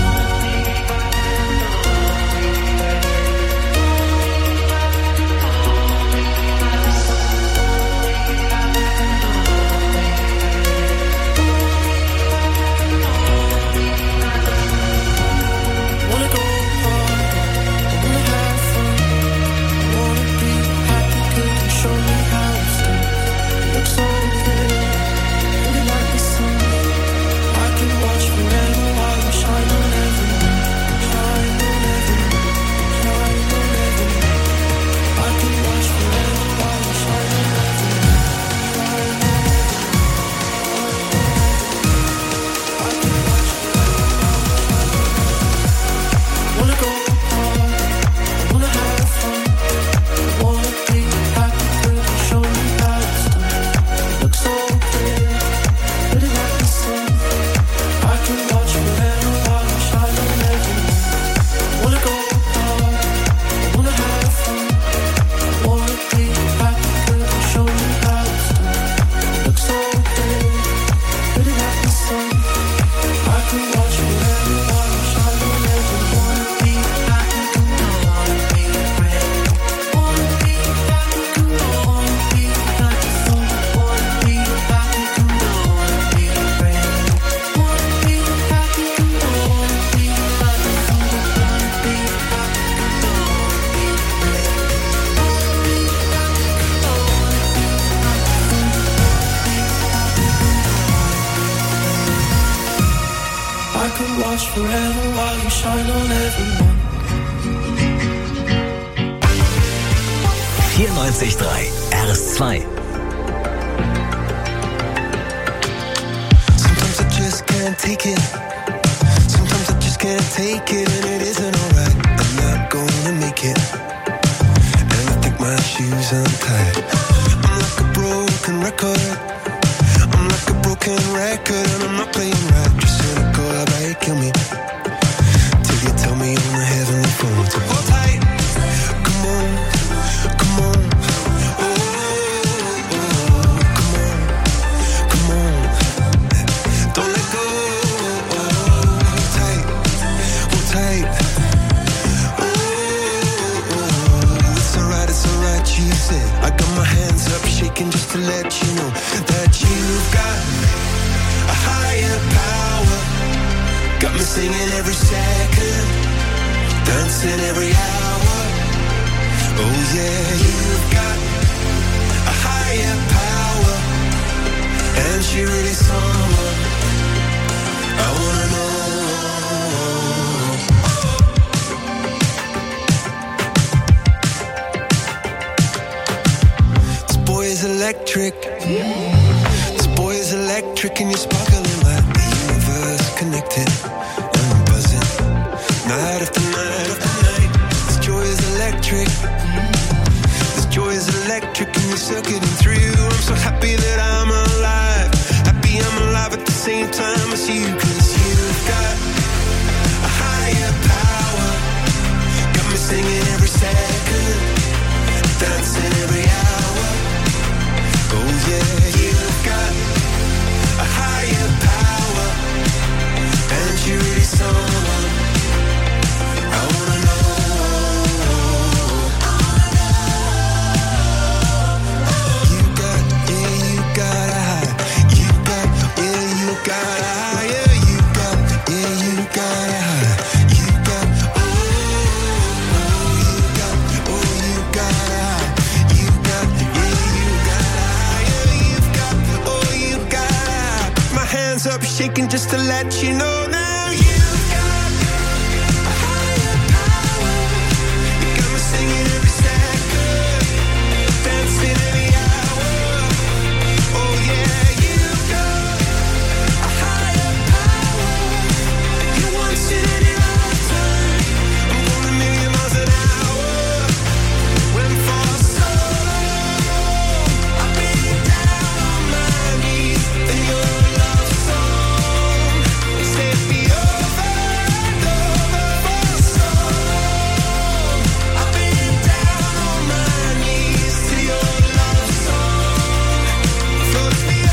Speaker 7: Forever while you shine on forever while you shine on everyone.
Speaker 2: 94.3 RS2.
Speaker 7: Sometimes I just can't take it. Sometimes I just can't take it, and it isn't alright. I'm not gonna make it, and I think my shoes untied. I'm like a broken record. I'm like a broken record, and I'm not playing right. Just cynical, I might kill me till you tell me on the heavenly phone to hold tight. Come on, come on. Oh, come on, come on. Don't let go. Hold tight, hold tight. It's alright, she said. I got my hands up shaking just to let you know that you've got a higher power. Got me singing every second, dancing every hour. Oh yeah, you've got a higher power, and she really someone I wanna know. This boy is electric. This boy is electric, and you're sparkling like the universe connected. I'm buzzing, night after night after night. This joy is electric. This joy is electric, and you're circuiting through. I'm so happy that I'm alive. Happy I'm alive at the same time as you, 'cause you've got a higher power. Got me singing every second, dancing every hour. Oh yeah, you've got a higher power, and you're really someone I wanna know. You got a high. You got a high. Yeah, you got a high. You got you got a high. You got you got my hands up shaking just to let you know now you've got a higher power. You got me singing every second, dancing every hour. Oh yeah, you've got a higher power. You once in any lifetime. I'm going a million miles an hour. Went for so long. I've been down on my knees in your love song. Set me over and over for so long. I've been down on my knees to your love song. Floats me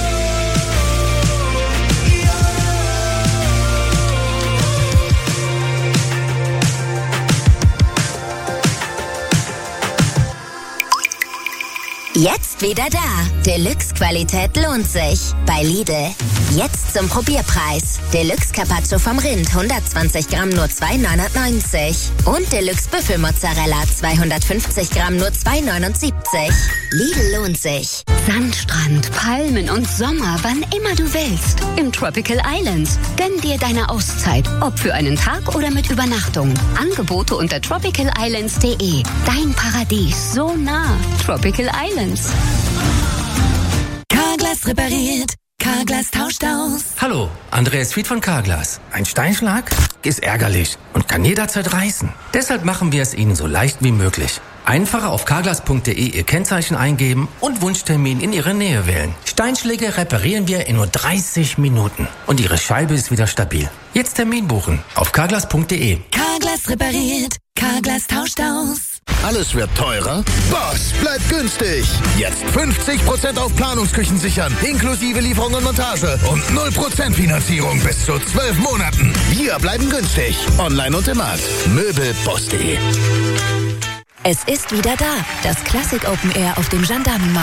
Speaker 11: Jetzt wieder da. Deluxe-Qualität lohnt sich. Bei Lidl. Jetzt zum Probierpreis. Deluxe Carpaccio vom Rind 120 Gramm nur 2,99. Und Deluxe Büffelmozzarella 250 Gramm nur 2,79. Lidl lohnt sich.
Speaker 10: Sandstrand, Palmen und Sommer, wann immer du willst. Im Tropical Islands. Gönn dir deine Auszeit, ob für einen Tag oder mit Übernachtung. Angebote unter tropicalislands.de. Dein Paradies, so nah. Tropical Islands.
Speaker 5: Carglass repariert. Carglass tauscht aus.
Speaker 8: Hallo, Andreas Fied von Carglass. Ein Steinschlag ist ärgerlich und kann jederzeit reißen. Deshalb machen wir es Ihnen so leicht wie möglich. Einfach auf carglass.de Ihr Kennzeichen eingeben und Wunschtermin in Ihre Nähe wählen. Steinschläge reparieren wir in nur 30 Minuten. Und Ihre Scheibe ist wieder stabil. Jetzt Termin buchen auf carglass.de.
Speaker 5: Carglass repariert. Carglass tauscht aus.
Speaker 9: Alles wird teurer? Boss bleibt günstig. Jetzt 50% auf Planungsküchen sichern, inklusive Lieferung und Montage und 0% Finanzierung bis zu 12 Monaten. Wir bleiben günstig. Online und im Markt. Möbelboss.de.
Speaker 11: Es ist wieder da, das Classic Open Air auf dem Gendarmenmarkt.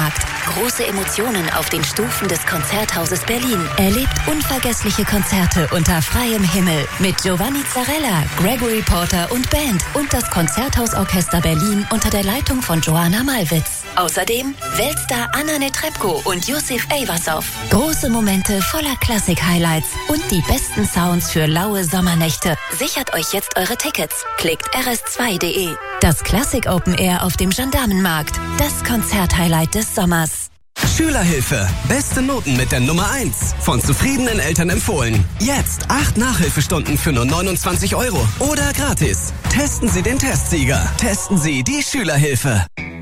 Speaker 11: große Emotionen auf den Stufen des Konzerthauses Berlin. Erlebt unvergessliche Konzerte unter freiem Himmel mit Giovanni Zarella, Gregory Porter und Band und das Konzerthausorchester Berlin unter der Leitung von Joanna Malwitz. Außerdem Weltstar Anna Netrebko und Yusuf Eyvasov. Große Momente voller Klassik-Highlights und die besten Sounds für laue Sommernächte. Sichert euch jetzt eure Tickets. Klickt rs2.de. Das Klassik Open Air auf dem Gendarmenmarkt. Das Konzerthighlight des Sommers.
Speaker 12: Schülerhilfe. Beste Noten mit der Nummer 1. Von zufriedenen Eltern empfohlen. Jetzt 8 Nachhilfestunden für nur 29 € oder gratis. Testen Sie den Testsieger. Testen Sie die Schülerhilfe.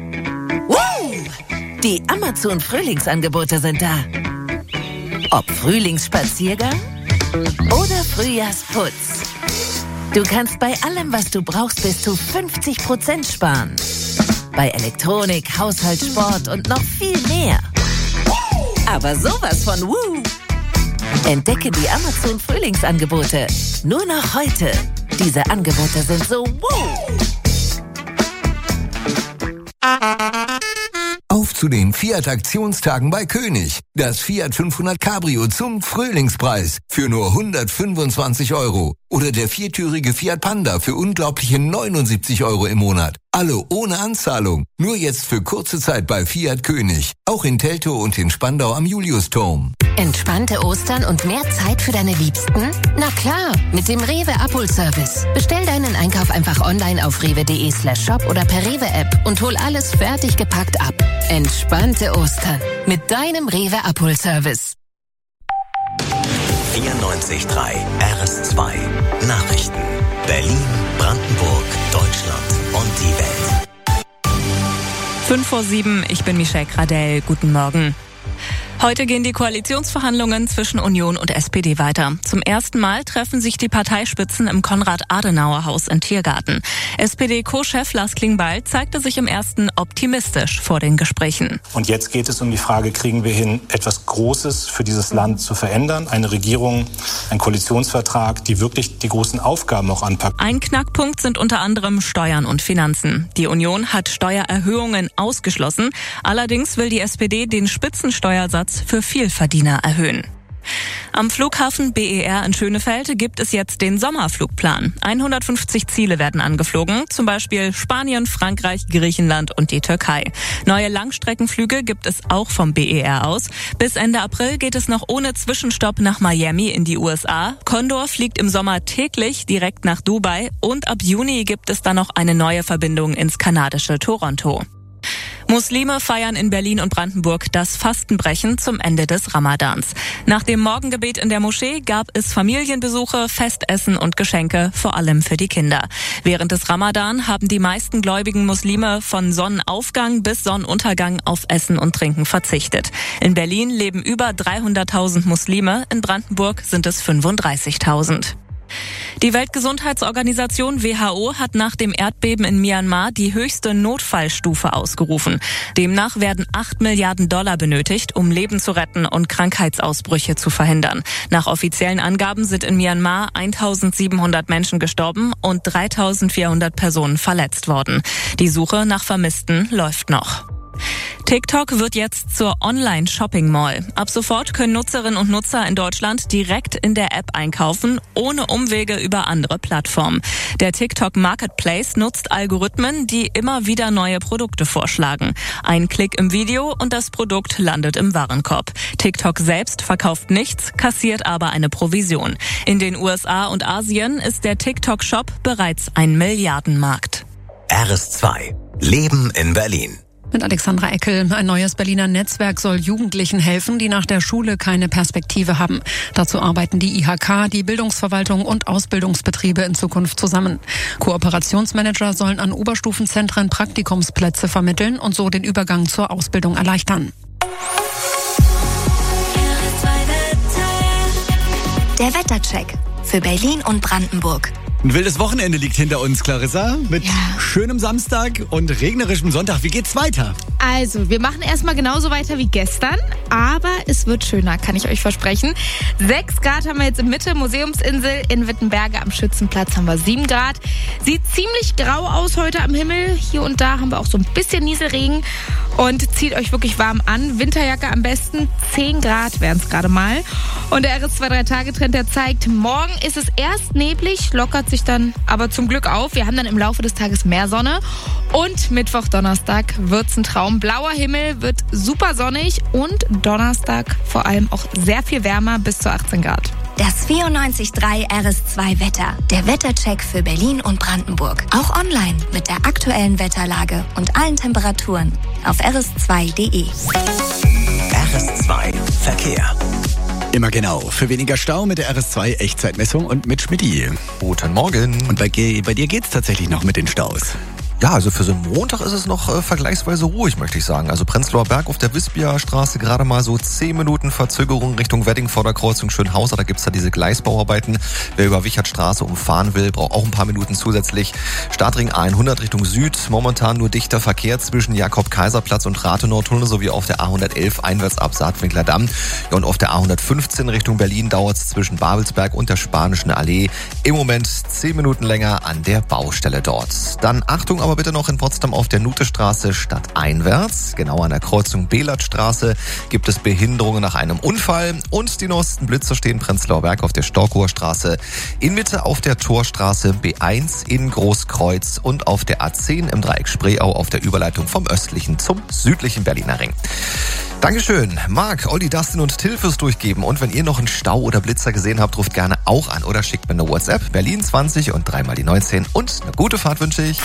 Speaker 13: Die Amazon-Frühlingsangebote sind da. Ob Frühlingsspaziergang oder Frühjahrsputz. Du kannst bei allem, was du brauchst, bis zu 50% sparen. Bei Elektronik, Haushalt, Sport und noch viel mehr. Aber sowas von Woo! Entdecke die Amazon-Frühlingsangebote. Nur noch heute. Diese Angebote sind so Woo!
Speaker 17: Auf zu den Fiat-Aktionstagen bei König. Das Fiat 500 Cabrio zum Frühlingspreis für nur 125 €. Oder der 4-türige Fiat Panda für unglaubliche 79 € im Monat. Alle ohne Anzahlung. Nur jetzt für kurze Zeit bei Fiat König. Auch in Teltow und in Spandau am Juliusturm.
Speaker 11: Entspannte Ostern und mehr Zeit für deine Liebsten? Na klar, mit dem Rewe Abholservice. Bestell deinen Einkauf einfach online auf rewe.de/shop oder per Rewe-App und hol alles fertig gepackt ab. Entspannte Ostern mit deinem Rewe Abholservice.
Speaker 2: 94.3 RS2 Nachrichten. Berlin, Brandenburg, Deutschland und die Welt.
Speaker 19: 5:07 ich bin Michelle Gradell. Guten Morgen. Heute gehen die Koalitionsverhandlungen zwischen Union und SPD weiter. Zum ersten Mal treffen sich die Parteispitzen im Konrad-Adenauer-Haus in Tiergarten. SPD-Co-Chef Lars Klingbeil zeigte sich im ersten optimistisch vor den Gesprächen.
Speaker 16: Und jetzt geht es um die Frage, kriegen wir hin, etwas Großes für dieses Land zu verändern? Eine Regierung, ein Koalitionsvertrag, die wirklich die großen Aufgaben auch anpackt.
Speaker 19: Ein Knackpunkt sind unter anderem Steuern und Finanzen. Die Union hat Steuererhöhungen ausgeschlossen. Allerdings will die SPD den Spitzensteuersatz für Vielverdiener erhöhen. Am Flughafen BER in Schönefeld gibt es jetzt den Sommerflugplan. 150 Ziele werden angeflogen, zum Beispiel Spanien, Frankreich, Griechenland und die Türkei. Neue Langstreckenflüge gibt es auch vom BER aus. Bis Ende April geht es noch ohne Zwischenstopp nach Miami in die USA. Condor fliegt im Sommer täglich direkt nach Dubai und ab Juni gibt es dann noch eine neue Verbindung ins kanadische Toronto. Muslime feiern in Berlin und Brandenburg das Fastenbrechen zum Ende des Ramadans. Nach dem Morgengebet in der Moschee gab es Familienbesuche, Festessen und Geschenke, vor allem für die Kinder. Während des Ramadan haben die meisten gläubigen Muslime von Sonnenaufgang bis Sonnenuntergang auf Essen und Trinken verzichtet. In Berlin leben über 300.000 Muslime, in Brandenburg sind es 35.000. Die Weltgesundheitsorganisation WHO hat nach dem Erdbeben in Myanmar die höchste Notfallstufe ausgerufen. Demnach werden $8 Milliarden benötigt, um Leben zu retten und Krankheitsausbrüche zu verhindern. Nach offiziellen Angaben sind in Myanmar 1.700 Menschen gestorben und 3.400 Personen verletzt worden. Die Suche nach Vermissten läuft noch. TikTok wird jetzt zur Online-Shopping-Mall. Ab sofort können Nutzerinnen und Nutzer in Deutschland direkt in der App einkaufen, ohne Umwege über andere Plattformen. Der TikTok Marketplace nutzt Algorithmen, die immer wieder neue Produkte vorschlagen. Ein Klick im Video und das Produkt landet im Warenkorb. TikTok selbst verkauft nichts, kassiert aber eine Provision. In den USA und Asien ist der TikTok-Shop bereits ein Milliardenmarkt.
Speaker 2: RS2 Leben in Berlin.
Speaker 24: Mit Alexandra Eckel. Ein neues Berliner Netzwerk soll Jugendlichen helfen, die nach der Schule keine Perspektive haben. Dazu arbeiten die IHK, die Bildungsverwaltung und Ausbildungsbetriebe in Zukunft zusammen. Kooperationsmanager sollen an Oberstufenzentren Praktikumsplätze vermitteln und so den Übergang zur Ausbildung erleichtern.
Speaker 11: Der Wettercheck für Berlin und Brandenburg.
Speaker 1: Ein wildes Wochenende liegt hinter uns, Clarissa, mit schönem Samstag und regnerischem Sonntag. Wie geht's weiter?
Speaker 3: Also, wir machen erstmal genauso weiter wie gestern, aber es wird schöner, kann ich euch versprechen. 6 Grad haben wir jetzt in Mitte, Museumsinsel, in Wittenberge am Schützenplatz haben wir 7 Grad. Sieht ziemlich grau aus heute am Himmel. Hier und da haben wir auch so ein bisschen Nieselregen. Und zieht euch wirklich warm an. Winterjacke am besten. 10 Grad wären es gerade mal. Und der RS2-3-Tage-Trend, der zeigt, morgen ist es erst neblig, lockert sich dann aber zum Glück auf. Wir haben dann im Laufe des Tages mehr Sonne. Und Mittwoch, Donnerstag wird's ein Traum. Blauer Himmel, wird super sonnig. Und Donnerstag vor allem auch sehr viel wärmer, bis zu 18 Grad.
Speaker 11: Das 94.3 RS2 Wetter. Der Wettercheck für Berlin und Brandenburg. Auch online mit der aktuellen Wetterlage und allen Temperaturen auf rs2.de.
Speaker 2: RS2 Verkehr.
Speaker 1: Immer genau. Für weniger Stau mit der RS2 Echtzeitmessung und mit Schmidti.
Speaker 6: Guten Morgen.
Speaker 1: Und bei dir geht's tatsächlich noch mit den Staus.
Speaker 6: Ja, also für so einen Montag ist es noch vergleichsweise ruhig, möchte ich sagen. Also Prenzlauer Berg auf der Wispia-Straße gerade mal so 10 Minuten Verzögerung Richtung Wedding vor der Kreuzung Schönhauser. Da gibt's ja diese Gleisbauarbeiten. Wer über Wichertstraße umfahren will, braucht auch ein paar Minuten zusätzlich. Startring A100 Richtung Süd. Momentan nur dichter Verkehr zwischen Jakob-Kaiser-Platz und Rathenau-Tunnel sowie auf der A111 einwärts ab Saatwinkler Damm. Ja, und auf der A115 Richtung Berlin dauert's zwischen Babelsberg und der Spanischen Allee im Moment 10 Minuten länger an der Baustelle dort. Dann Achtung aber bitte noch in Potsdam auf der Nutestraße stadteinwärts. Genau an der Kreuzung Belatstraße gibt es Behinderungen nach einem Unfall. Und die neuesten Blitzer stehen Prenzlauer Berg auf der Storkower Straße, in Mitte auf der Torstraße B1 in Großkreuz und auf der A10 im Dreieck Spreeau auf der Überleitung vom östlichen zum südlichen Berliner Ring. Dankeschön, Marc, Olli, Dustin und Till fürs Durchgeben. Und wenn ihr noch einen Stau oder Blitzer gesehen habt, ruft gerne auch an oder schickt mir eine WhatsApp. Berlin 20 und 3 mal die 19. Und eine gute Fahrt wünsche ich.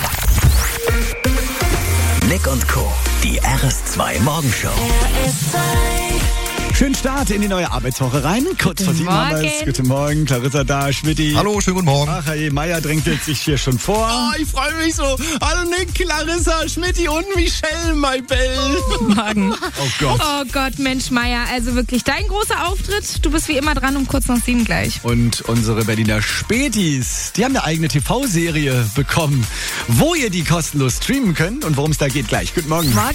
Speaker 2: Nick und Co. Die RS2 Morgenshow.
Speaker 1: Schönen Start in die neue Arbeitswoche rein. Kurz vor 7 haben wir es. Guten Morgen, Clarissa da, Schmidti.
Speaker 6: Hallo, schönen guten Morgen.
Speaker 1: Ach, hey, Meier drängelt sich hier schon vor.
Speaker 22: Oh, ich freue mich so. Hallo Nick, Clarissa, Schmidti und Michelle, my belle.
Speaker 3: Morgen.
Speaker 1: Oh Gott.
Speaker 3: Oh Gott, Mensch, Meier, also wirklich dein großer Auftritt. Du bist wie immer dran um kurz nach 7 gleich.
Speaker 1: Und unsere Berliner Spätis, die haben eine eigene TV-Serie bekommen, wo ihr die kostenlos streamen könnt und worum es da geht gleich. Guten Morgen.
Speaker 3: Morgen.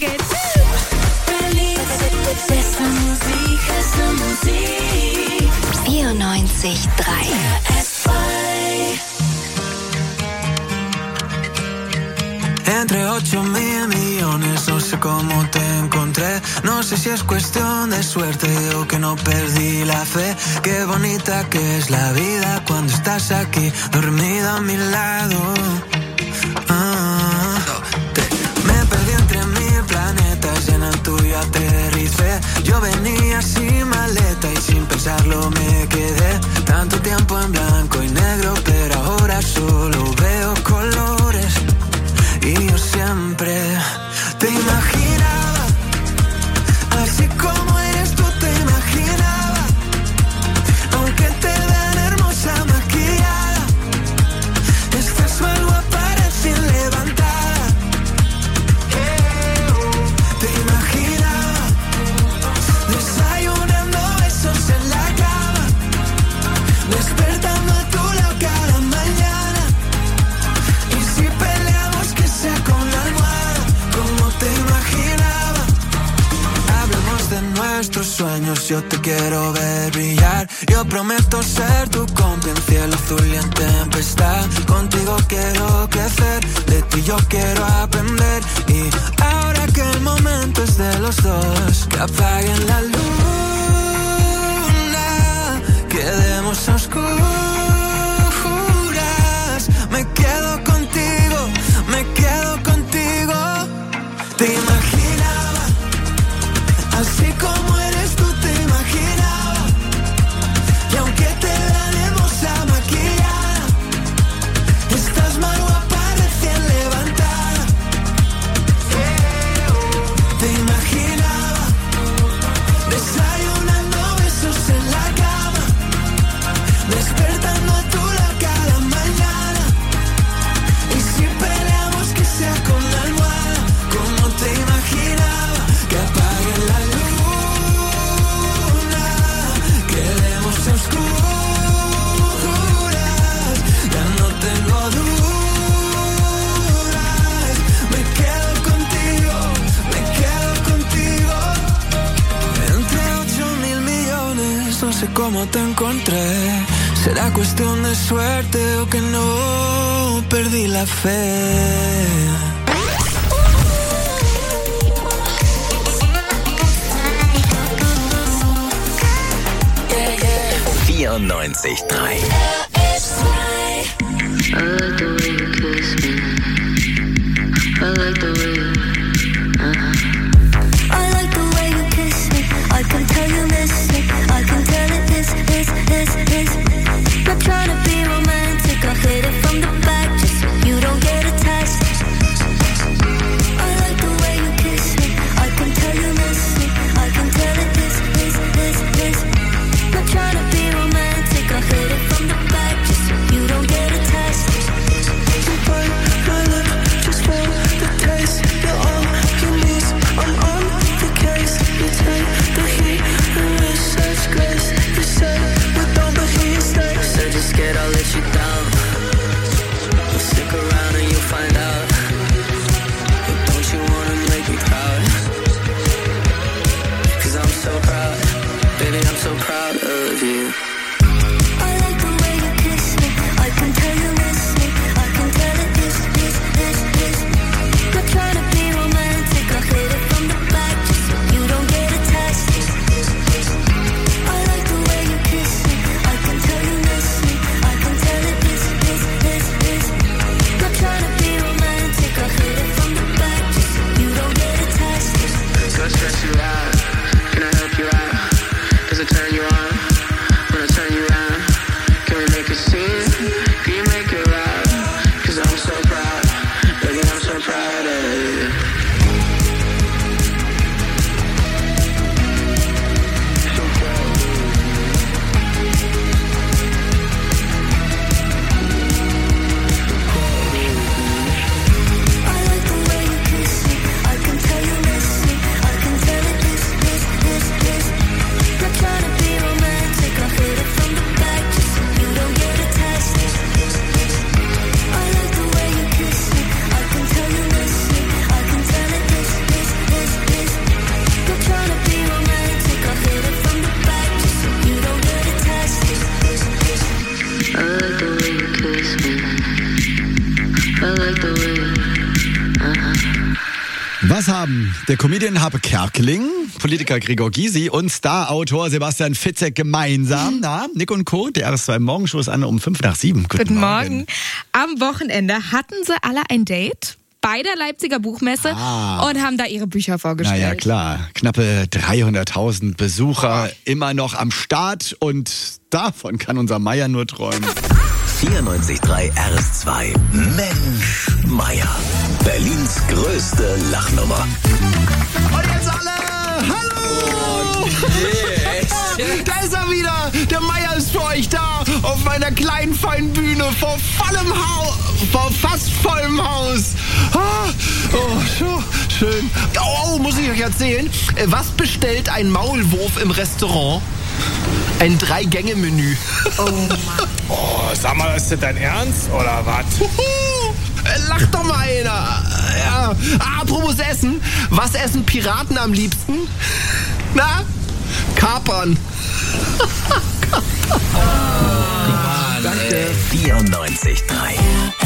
Speaker 5: Beste Musik, beste Musik.
Speaker 11: 94.3
Speaker 7: Entre 8.000 millones, no sé cómo te encontré. No sé si es cuestión de suerte o que no perdí la fe. Qué bonita que es la vida cuando estás aquí, dormida a mi lado. Me perdí entre 1000 planetas y en el tuyo aterricé. Yo venía sin maleta y sin pensarlo me quedé. Tanto tiempo en blanco y negro, pero ahora solo veo colores. Y yo siempre te imaginaba, así como eres tú te imaginaba. Aunque te vean hermosa maquillada, estás más guapa recién levantada. Te imaginaba desayunando besos en la cama, despertando a tu lado cada mañana. Y si peleamos que sea con la almohada, como te imaginaba. Hablemos de nuestros sueños, yo te quiero ver brillar. Yo prometo ser tu cómplice en cielo azul y en tempestad. Contigo quiero crecer, de ti yo quiero aprender. Y ahora que el momento es de los dos, que apaguen la luna, quedemos a oscuras. Me quedo contigo, me quedo contigo. Te imaginaba, así como eres tú te imaginaba. Y aunque te vean hermosa maquillada, estás más guapa recién levantada. Te imaginaba desayunando besos en la cama, despertando a tu lado cada mañana. Y si peleamos que sea con la almohada, como te imaginaba. Que apaguen la luna, quedemos a oscuras. Ya no tengo dudas, me quedo contigo, me quedo contigo. Entre 8.000 millones, no sé cómo te encontré. Será cuestión de suerte o que no perdí la fe.
Speaker 2: 94.3.
Speaker 5: I like the way you kiss me. I like the way you, I like the way you kiss me. I can tell you miss me. I can tell it is. Not trying to be romantic. I hit it from the back just so you don't get attached. I like the way you kiss me. I can tell you miss me. I can tell it is. Not trying to be romantic. I hit it from the back just so you don't get attached. You bite my lip just for the taste. You're on your knees, I'm on the case. You take the heat and with such grace. You say we don't, but he stays.
Speaker 15: Said you're scared I'll let you down. Well, stick around and you'll find out. But don't you wanna make me proud? 'Cause I'm so proud, baby, I'm so proud of you.
Speaker 5: I like the way you kiss me. I can tell you miss me. I can tell it is. Not trying to be romantic. I hit it from the back just so you don't get attached. I like the way you kiss me. I can tell you miss me. I can tell it is. Not trying to be romantic. I hit it from the back just so you don't get attached.
Speaker 15: Don't stress you out. Can I help you out? Does it turn you on? When I turn you around, can we make a scene? Can you make it loud? 'Cause I'm so proud, baby, I'm so proud of you.
Speaker 5: I like the way you kiss me. I can tell you miss me. I can tell it is. Not trying to be romantic. I hit it from the back just so you don't get attached. I like the way you kiss me. I can tell you miss me. I can tell it is. Not trying to be romantic. I hit it from the back just so you don't get attached.
Speaker 15: I like the way you kiss me. I like the way you,
Speaker 1: Was haben der Comedian Harpe Kerkeling, Politiker Gregor Gysi und Starautor Sebastian Fitzek gemeinsam? Na, Nick und Co., der RS2 Morgenshow ist an um 6:55.
Speaker 3: Guten Morgen. Am Wochenende hatten sie alle ein Date bei der Leipziger Buchmesse und haben da ihre Bücher vorgestellt.
Speaker 1: Naja, klar. Knappe 300.000 Besucher immer noch am Start und davon kann unser Meier nur träumen.
Speaker 2: 94.3 RS2. Mensch, Meier. Berlins größte Lachnummer.
Speaker 1: Und jetzt alle! Hallo! Da ist er wieder! Der Meier ist für euch da! Auf meiner kleinen, feinen Bühne vor fast vollem Haus! Schön. Oh, muss ich euch erzählen? Was bestellt ein Maulwurf im Restaurant? Ein 3-Gänge-Menü.
Speaker 20: Oh Mann. Oh, sag mal, ist das dein Ernst oder was?
Speaker 1: Lach doch mal einer. Ja. Apropos Essen. Was essen Piraten am liebsten? Na? Kapern.
Speaker 2: Danke. 94.3